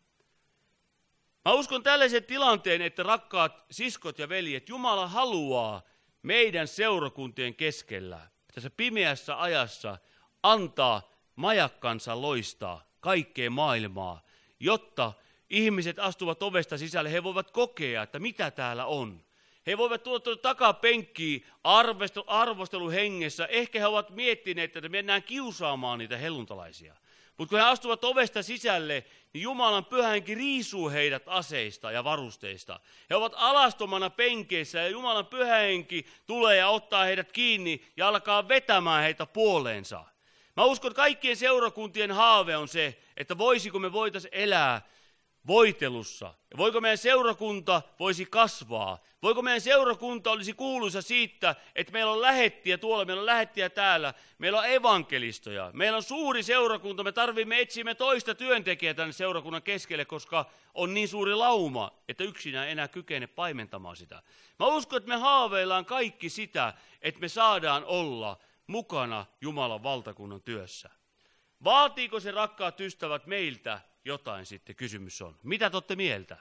Mä uskon tällaisen tilanteen, että rakkaat siskot ja veljet, Jumala haluaa meidän seurakuntien keskellä, tässä pimeässä ajassa, antaa majakkansa loistaa kaikkeen maailmaa, jotta ihmiset astuvat ovesta sisälle, he voivat kokea, että mitä täällä on. He voivat tulla takapenkkiin arvosteluhengessä. Ehkä he ovat miettineet, että mennään kiusaamaan niitä helluntalaisia. Mutta kun he astuvat ovesta sisälle, niin Jumalan pyhä henki riisuu heidät aseista ja varusteista. He ovat alastomana penkeissä ja Jumalan pyhä henki tulee ja ottaa heidät kiinni ja alkaa vetämään heitä puoleensa. Mä uskon, että kaikkien seurakuntien haave on se, että voisiko me voitaisiin elää voitelussa. Ja voiko meidän seurakunta voisi kasvaa? Voiko meidän seurakunta olisi kuuluisa siitä, että meillä on lähettiä tuolla, meillä on lähettiä täällä, meillä on evankelistoja, meillä on suuri seurakunta, me etsimme toista työntekijää tänne seurakunnan keskelle, koska on niin suuri lauma, että yksinään enää kykene paimentamaan sitä. Mä uskon, että me haaveillaan kaikki sitä, että me saadaan olla mukana Jumalan valtakunnan työssä. Vaatiiko se, rakkaat ystävät, meiltä jotain sitten, kysymys on. Mitä te olette mieltä?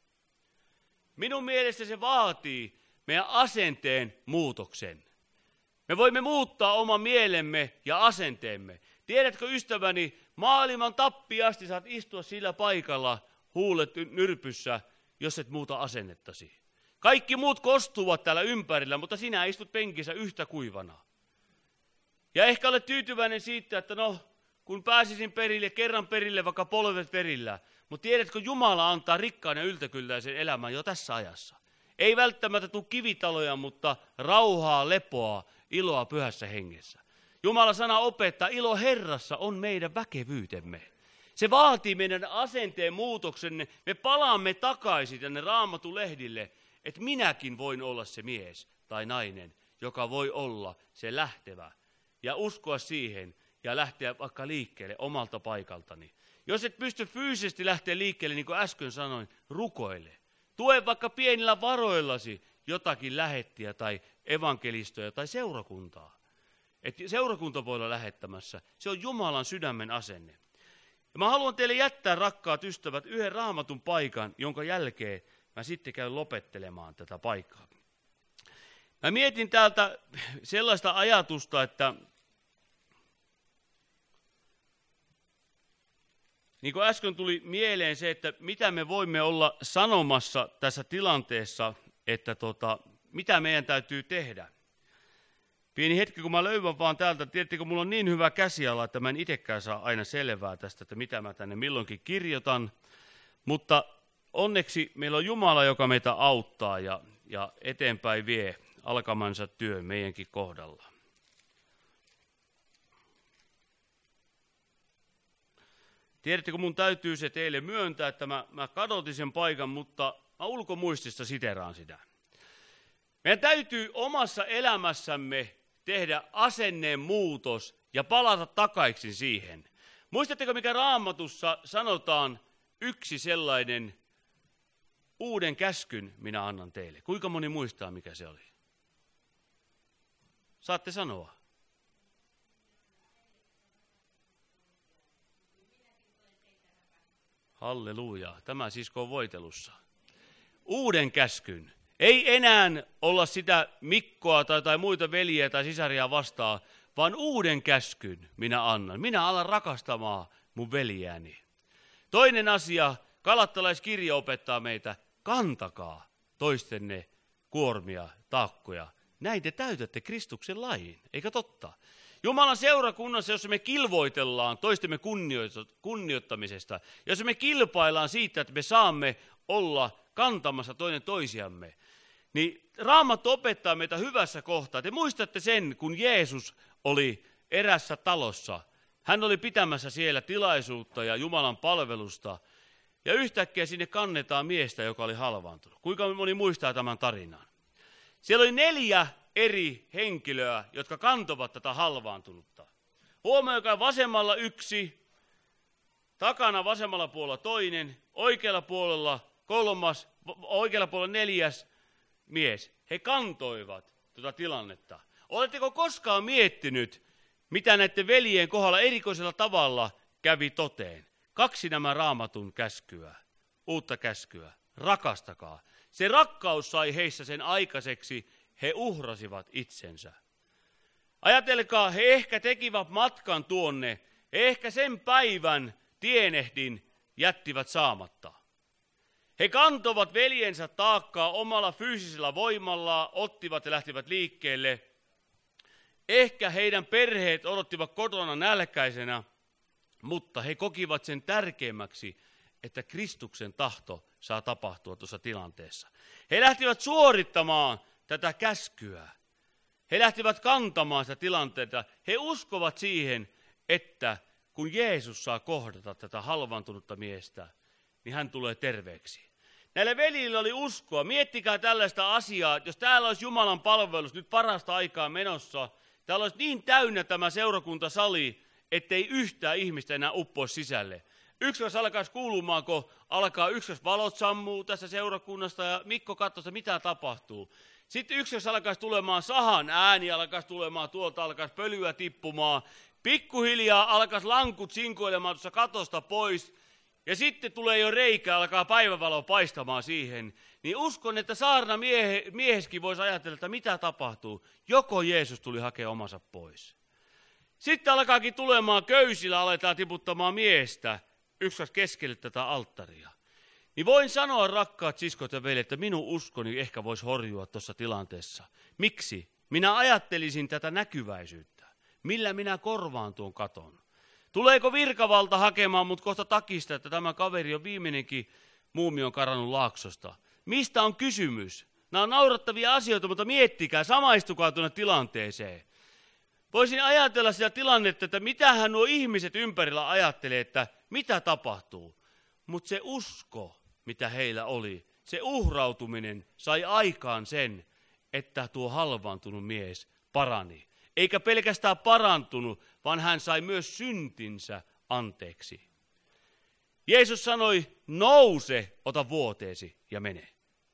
Minun mielestä se vaatii meidän asenteen muutoksen. Me voimme muuttaa oman mielemme ja asenteemme. Tiedätkö, ystäväni, maailman tappiin asti saat istua sillä paikalla huulet nyrpyssä, jos et muuta asennettasi. Kaikki muut kostuvat täällä ympärillä, mutta sinä istut penkissä yhtä kuivana. Ja ehkä olet tyytyväinen siitä, että kun pääsisin perille, kerran perille, vaikka polvet perillä. Mutta tiedätkö, Jumala antaa rikkaan ja yltäkylläisen elämän jo tässä ajassa. Ei välttämättä tule kivitaloja, mutta rauhaa, lepoa, iloa pyhässä hengessä. Jumala sana opettaa, ilo Herrassa on meidän väkevyytemme. Se vaatii meidän asenteen muutoksen. Me palaamme takaisin tänne Raamatun lehdille, että minäkin voin olla se mies tai nainen, joka voi olla se lähtevä ja uskoa siihen, ja lähteä vaikka liikkeelle omalta paikaltani. Jos et pysty fyysisesti lähteä liikkeelle, niin kuin äsken sanoin, rukoile. Tue vaikka pienillä varoillasi jotakin lähettiä tai evankelistoja tai seurakuntaa. Et seurakunta voi olla lähettämässä. Se on Jumalan sydämen asenne. Ja mä haluan teille jättää, rakkaat ystävät, yhden Raamatun paikan, jonka jälkeen mä sitten käyn lopettelemaan tätä paikkaa. Mä mietin täältä sellaista ajatusta, että niin kuin äsken tuli mieleen se, että mitä me voimme olla sanomassa tässä tilanteessa, että mitä meidän täytyy tehdä. Pieni hetki, kun mä löydän vaan täältä, tiedättekö, mulla on niin hyvä käsiala, että mä en itsekään saa aina selvää tästä, että mitä mä tänne milloinkin kirjoitan. Mutta onneksi meillä on Jumala, joka meitä auttaa ja eteenpäin vie alkamansa työn meidänkin kohdalla. Tiedättekö, mun täytyy se teille myöntää, että mä kadotin sen paikan, mutta mä ulkomuistista siteraan sitä. Meidän täytyy omassa elämässämme tehdä asenneen muutos ja palata takaisin siihen. Muistatteko, mikä Raamatussa sanotaan yksi sellainen uuden käskyn minä annan teille? Kuinka moni muistaa, mikä se oli? Saatte sanoa. Halleluja, tämä sisko on voitelussa. Uuden käskyn. Ei enää olla sitä Mikkoa tai muita veljiä tai sisaria vastaan, vaan uuden käskyn minä annan. Minä alan rakastamaan mun veljääni. Toinen asia, Galattalaiskirja opettaa meitä, kantakaa toistenne kuormia, taakkoja. Näin te täytätte Kristuksen lain, eikä totta? Jumalan seurakunnassa, jos me kilvoitellaan toistemme kunnioittamisesta, jos me kilpaillaan siitä, että me saamme olla kantamassa toinen toisiamme, niin Raamattu opettaa meitä hyvässä kohtaa. Te muistatte sen, kun Jeesus oli erässä talossa. Hän oli pitämässä siellä tilaisuutta ja Jumalan palvelusta. Ja yhtäkkiä sinne kannetaan miestä, joka oli halvaantunut. Kuinka moni muistaa tämän tarinan? Siellä oli 4 eri henkilöä, jotka kantovat tätä halvaantunutta. Huomioikaa, vasemmalla 1, takana vasemmalla puolella toinen, oikealla puolella 3, oikealla puolella 4 mies, he kantoivat tuota tilannetta. Oletteko koskaan miettinyt, mitä näiden veljien kohdalla erikoisella tavalla kävi toteen? 2 nämä Raamatun käskyä, uutta käskyä. Rakastakaa. Se rakkaus sai heissä sen aikaiseksi, he uhrasivat itsensä. Ajatelkaa, he ehkä tekivät matkan tuonne, he ehkä sen päivän tienehdin jättivät saamatta. He kantovat veljensä taakkaa omalla fyysisellä voimallaan, ottivat ja lähtivät liikkeelle. Ehkä heidän perheet odottivat kotona nälkäisenä, mutta he kokivat sen tärkeimmäksi, että Kristuksen tahto saa tapahtua tuossa tilanteessa. He lähtivät suorittamaan tätä käskyä. He lähtivät kantamaan sitä tilanteita. He uskovat siihen, että kun Jeesus saa kohdata tätä halvaantunutta miestä, niin hän tulee terveeksi. Näillä veljillä oli uskoa. Miettikää tällaista asiaa, jos täällä olisi Jumalan palvelus nyt parasta aikaa menossa, täällä olisi niin täynnä tämä seurakuntasali, ettei yhtään ihmistä enää uppoa sisälle. Ykkös alkaisi kuulumaan, kun alkaa valot sammuu tässä seurakunnasta ja Mikko katsoo, mitä tapahtuu. Sitten ykkös alkaisi tulemaan sahan ääni, alkaisi tulemaan tuolta, alkaisi pölyä tippumaan. Pikkuhiljaa alkaisi lankut sinkoilemaan tuossa katosta pois. Ja sitten tulee jo reikä, alkaa päivävalo paistamaan siihen. Niin uskon, että saarna mieheskin voisi ajatella, että mitä tapahtuu. Joko Jeesus tuli hakea omansa pois. Sitten alkaakin tulemaan köysillä, aletaan tiputtamaan miestä ykkös keskelle tätä alttaria. Niin voin sanoa, rakkaat siskot ja veljet, että minun uskoni ehkä voisi horjua tuossa tilanteessa. Miksi? Minä ajattelisin tätä näkyväisyyttä. Millä minä korvaan tuon katon? Tuleeko virkavalta hakemaan mut kohta takista, että tämä kaveri on viimeinenkin muumi on karannut Laaksosta? Mistä on kysymys? Nämä on naurattavia asioita, mutta miettikää, samaistukaa tuonne tilanteeseen. Voisin ajatella sitä tilannetta, että mitähän nuo ihmiset ympärillä ajattelee, että mitä tapahtuu. Mutta se usko, mitä heillä oli, se uhrautuminen sai aikaan sen, että tuo halvaantunut mies parani. Eikä pelkästään parantunut, vaan hän sai myös syntinsä anteeksi. Jeesus sanoi, nouse, ota vuoteesi ja mene.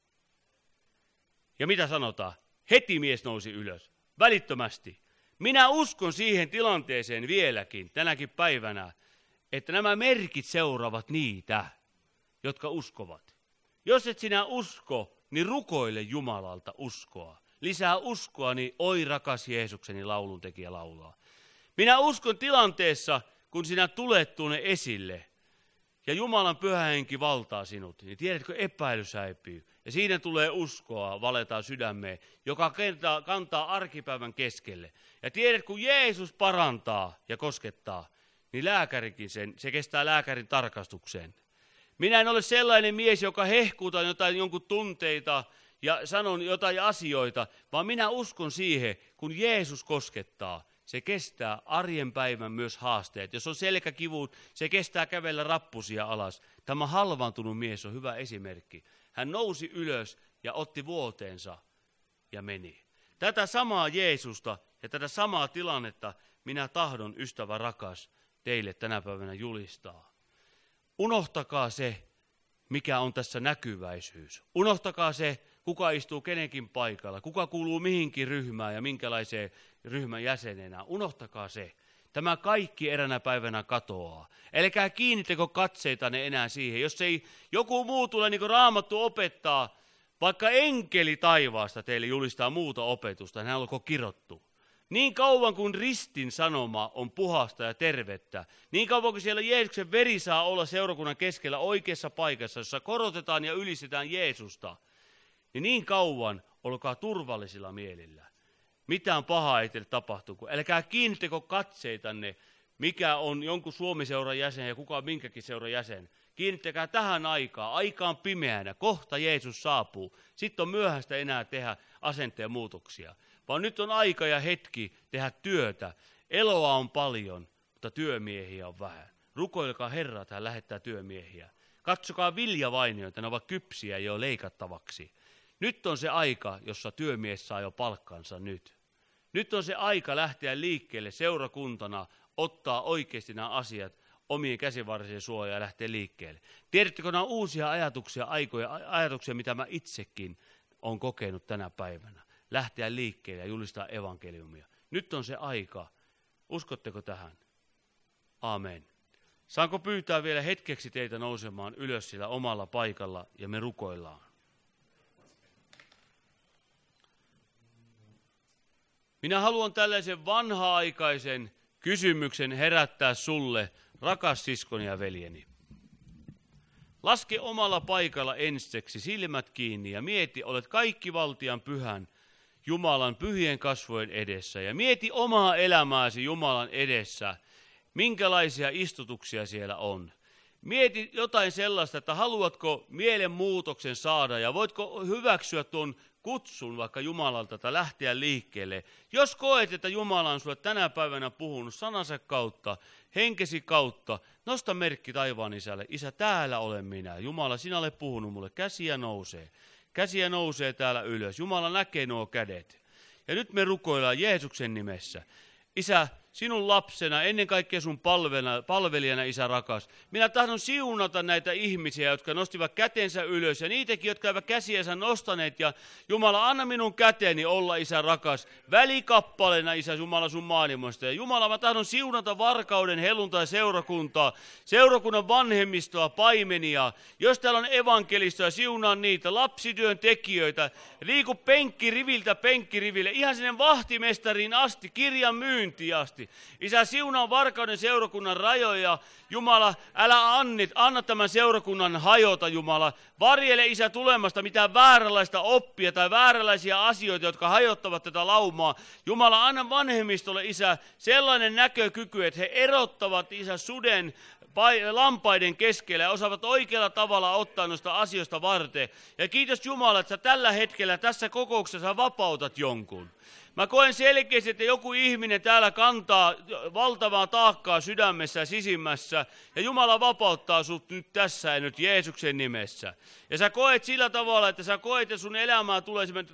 Ja mitä sanotaan? Heti mies nousi ylös, välittömästi. Minä uskon siihen tilanteeseen vieläkin, tänäkin päivänä, että nämä merkit seuraavat niitä, jotka uskovat. Jos et sinä usko, niin rukoile Jumalalta uskoa. Lisää uskoa, niin oi rakas Jeesukseni, lauluntekijä laulaa. Minä uskon tilanteessa, kun sinä tulet tuonne esille ja Jumalan pyhä henki valtaa sinut, niin tiedätkö, epäilys häipyy. Ja siinä tulee uskoa, valetaan sydämeen, joka kantaa arkipäivän keskelle. Ja tiedät, kun Jeesus parantaa ja koskettaa, niin lääkärikin se kestää lääkärin tarkastukseen. Minä en ole sellainen mies, joka hehkuutaan jonkun tunteita ja sanon jotain asioita, vaan minä uskon siihen, kun Jeesus koskettaa, se kestää arjen päivän myös haasteet. Jos on selkäkivut, se kestää kävellä rappusia alas. Tämä halvaantunut mies on hyvä esimerkki. Hän nousi ylös ja otti vuoteensa ja meni. Tätä samaa Jeesusta ja tätä samaa tilannetta minä tahdon, ystävä rakas, teille tänä päivänä julistaa. Unohtakaa se, mikä on tässä näkyväisyys. Unohtakaa se, kuka istuu kenenkin paikalla, kuka kuuluu mihinkin ryhmään ja minkälaiseen ryhmän jäsenenä. Unohtakaa se. Tämä kaikki eränä päivänä katoaa. Älkää kiinnittäkö katseitanne enää siihen. Jos ei joku muu tule, niin kuin Raamattu opettaa, vaikka enkeli taivaasta teille julistaa muuta opetusta, hän olkoon kirottu. Niin kauan kuin ristin sanoma on puhasta ja tervettä, niin kauan kuin siellä Jeesuksen veri saa olla seurakunnan keskellä oikeassa paikassa, jossa korotetaan ja ylistetään Jeesusta, niin kauan olkaa turvallisilla mielillä. Mitään pahaa ei teille tapahtu. Älkää kiinnittäkö katseitanne, mikä on jonkun Suomi-seuran jäsen ja kuka on minkäkin seuran jäsen. Kiinnittäkää tähän aikaan pimeänä, kohta Jeesus saapuu. Sitten on myöhäistä enää tehdä asenteen muutoksia. Vaan nyt on aika ja hetki tehdä työtä. Eloa on paljon, mutta työmiehiä on vähän. Rukoilkaa Herraa, että hän lähettää työmiehiä. Katsokaa viljavainioita, ne ovat kypsiä jo leikattavaksi. Nyt on se aika, jossa työmies saa jo palkkansa nyt. Nyt on se aika lähteä liikkeelle seurakuntana, ottaa oikeasti nämä asiat omien käsivarsien suojaan ja lähteä liikkeelle. Tiedättekö, nämä uusia ajatuksia, mitä mä itsekin on kokenut tänä päivänä. Lähteä liikkeelle ja julistaa evankeliumia. Nyt on se aika. Uskotteko tähän? Amen. Saanko pyytää vielä hetkeksi teitä nousemaan ylös sillä omalla paikalla ja me rukoillaan. Minä haluan tällaisen vanha-aikaisen kysymyksen herättää sulle, rakas siskoni ja veljeni. Laske omalla paikalla ensiksi silmät kiinni ja mieti, olet kaikki valtian pyhän Jumalan pyhien kasvojen edessä. Ja mieti omaa elämääsi Jumalan edessä, minkälaisia istutuksia siellä on. Mieti jotain sellaista, että haluatko mielenmuutoksen saada ja voitko hyväksyä tuon kutsun vaikka Jumalalta tai lähteä liikkeelle. Jos koet, että Jumala on sulle tänä päivänä puhunut sanansa kautta, henkesi kautta, nosta merkki taivaan isälle. Isä, täällä olen minä. Jumala, sinä olet puhunut mulle. Käsiä nousee. Käsiä nousee täällä ylös. Jumala näkee nuo kädet. Ja nyt me rukoillaan Jeesuksen nimessä. Isä, sinun lapsena, ennen kaikkea sun palvelijana, Isä rakas. Minä tahdon siunata näitä ihmisiä, jotka nostivat kätensä ylös, ja niitäkin, jotka eivät käsiänsä nostaneet. Ja Jumala, anna minun käteni olla, Isä rakas, välikappaleena, Isä, Jumala, sun maailmasta. Ja Jumala, mä tahdon siunata Varkauden helluntai-seurakuntaa, seurakunnan vanhemmistoa, paimenia. Jos täällä on evankelistoja, siunaa niitä, lapsityöntekijöitä, liiku penkkiriviltä penkkiriville, ihan sinne vahtimestariin asti, kirjan myyntiin asti. Isä, siunaa Varkauden seurakunnan rajoja. Jumala, älä anna tämän seurakunnan hajota, Jumala. Varjele, Isä, tulemasta mitään vääränlaista oppia tai vääränlaisia asioita, jotka hajottavat tätä laumaa. Jumala, anna vanhemmistolle, Isä, sellainen näkökyky, että he erottavat, Isä, suden lampaiden keskellä ja osaavat oikealla tavalla ottaa noista asioista varten. Ja kiitos Jumala, että sä tällä hetkellä tässä kokouksessa vapautat jonkun. Mä koen selkeästi, että joku ihminen täällä kantaa valtavaa taakkaa sydämessä ja sisimmässä, ja Jumala vapauttaa sut nyt tässä ja nyt Jeesuksen nimessä. Ja sä koet sillä tavalla, että sä koet, että sun elämää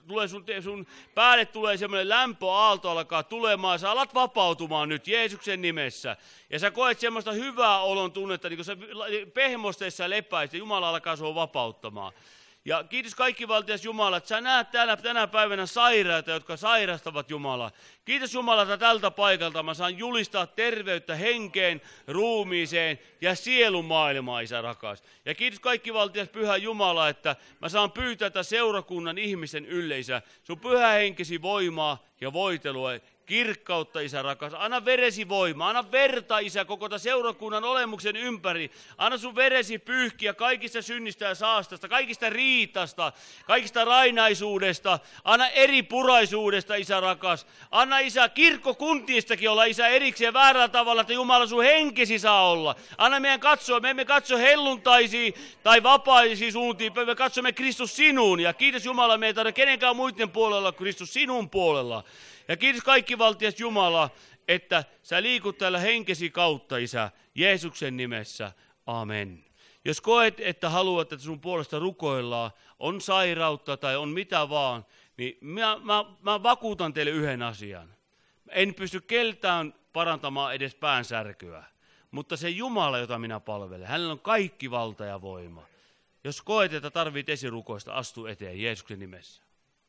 sun päälle tulee semmoinen lämpöaalto alkaa tulemaan, ja sä alat vapautumaan nyt Jeesuksen nimessä. Ja sä koet semmoista hyvää olon tunnetta, niin kun sä pehmosteessa lepäisit, ja Jumala alkaa sua vapauttamaan. Ja kiitos kaikkivaltias Jumala, että sä näet täällä tänä päivänä sairaita, jotka sairastavat Jumala. Kiitos Jumala, että tältä paikalta mä saan julistaa terveyttä henkeen, ruumiiseen ja sielun maailmaan, Isä rakas. Ja kiitos kaikkivaltias Pyhä Jumala, että mä saan pyytää tätä seurakunnan ihmisen ylle, Isä, sun pyhä henkesi voimaa ja voitelua. Kirkkautta, Isä rakas. Anna veresi voima, anna verta, Isä, koko tämän seurakunnan olemuksen ympäri. Anna sun veresi pyyhkiä kaikista synnistä ja saastasta, kaikista riitasta, kaikista rainaisuudesta. Anna eripuraisuudesta, Isä rakas. Anna, Isä, kirkkokuntiistakin olla, Isä, erikseen väärällä tavalla, että Jumala sun henkesi saa olla. Anna meidän katsoa, me emme katso helluntaisiin tai vapaisiin suuntiin, me katsomme Kristus sinuun. Ja kiitos Jumala, me ei tarvitse kenenkään muiden puolella, Kristus sinun puolella. Ja kiitos kaikkivaltias Jumala, että sä liikut täällä henkesi kautta, Isä, Jeesuksen nimessä. Amen. Jos koet, että haluat, että sun puolesta rukoillaan, on sairautta tai on mitä vaan, niin mä vakuutan teille yhden asian. En pysty keltään parantamaan edes päänsärkyä, mutta se Jumala, jota minä palvelen, hänellä on kaikki valta ja voima. Jos koet, että tarvit esirukoista, astu eteen Jeesuksen nimessä.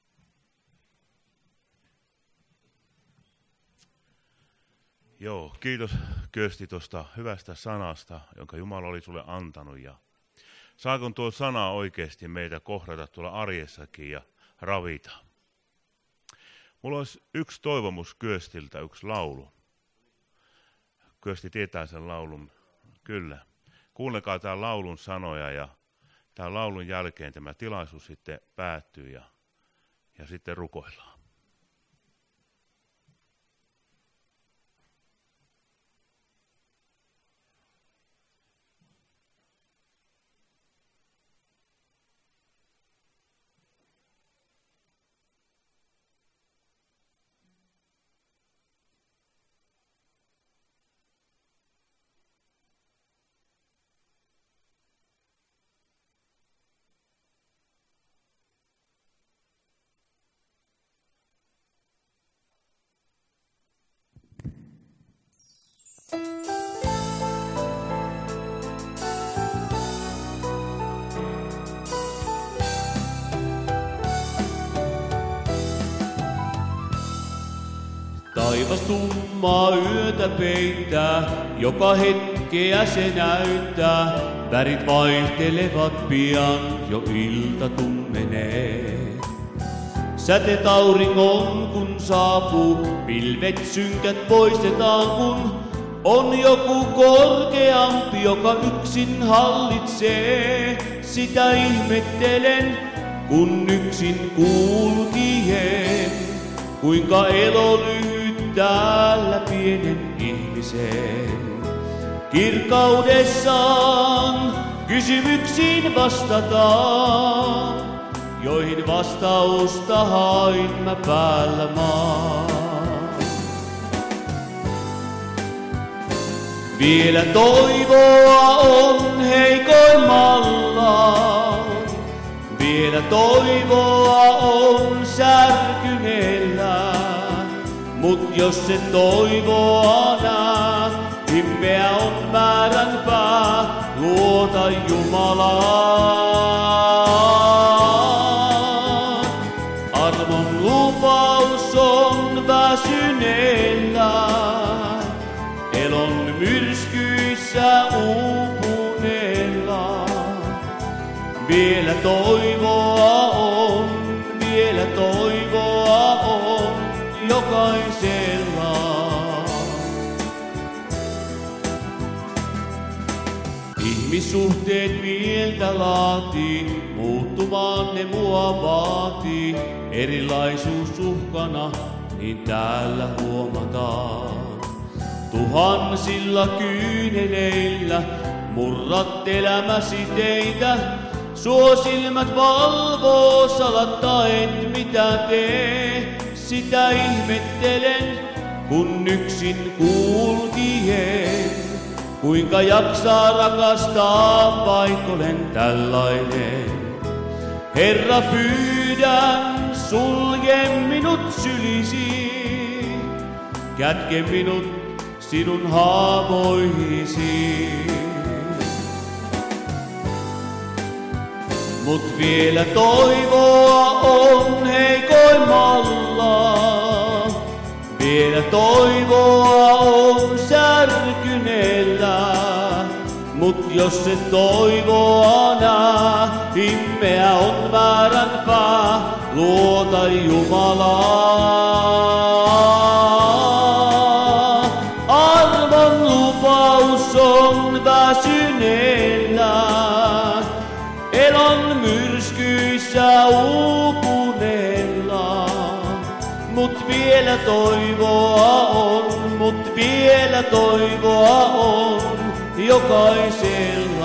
Joo, kiitos Kyösti tuosta hyvästä sanasta, jonka Jumala oli sulle antanut. Ja saako tuo sana oikeasti meitä kohdata tuolla arjessakin ja ravita? Mulla olisi yksi toivomus Kyöstiltä, yksi laulu. Kyösti tietää sen laulun, kyllä. Kuunnelkaa tämän laulun sanoja ja tämän laulun jälkeen tämä tilaisuus sitten päättyy ja sitten rukoillaan. Taivas tummaa yötä peittää, joka hetkeä se näyttää. Värit vaihtelevat pian, jo ilta tummenee. Säteet auringon kun saapuu, pilvet synkät poistetaan kun on joku korkeampi, joka yksin hallitsee. Sitä ihmettelen, kun yksin kulkien, kuinka elo lyhyt täällä pienen ihmisen. Kirkkaudessaan kysymyksiin vastataan, joihin vastausta hain mä päällä maan. Vielä toivoa on heikoimmalla, vielä toivoa on särkyneellä. Mut jos se toivoa nää, himmeä on määränpää, luota Jumalaan. Armon lupaus on väsyneellä, elon myrskyissä uupuneella. Vielä toivoa on, vielä toivoa on jokaisella. Ihmissuhteet mieltä laatii, muuttumaan ne mua vaatii. Erilaisuus uhkana, niin täällä huomataan. Tuhansilla kyyneleillä murrat elämäsi teitä. Suo silmät valvoo salattaen mitä tee. Sitä ihmettelen, kun yksin kulkien. Kuinka jaksaa rakastaa, vaikka olen tällainen. Herra, pyydän, sulje minut sylisi. Kätke minut sinun haavoihisi. Mut vielä toivoa on heikoimmalla. Vielä toivoa on särkyneellä. Mut jos se toivoa nää, himmeä on määränpää, luota Jumalaa. Armon lupaus on väsyneellä, elon myrskyissä uupuneella. Mut vielä toivoa on, mut vielä toivoa on jokaisella.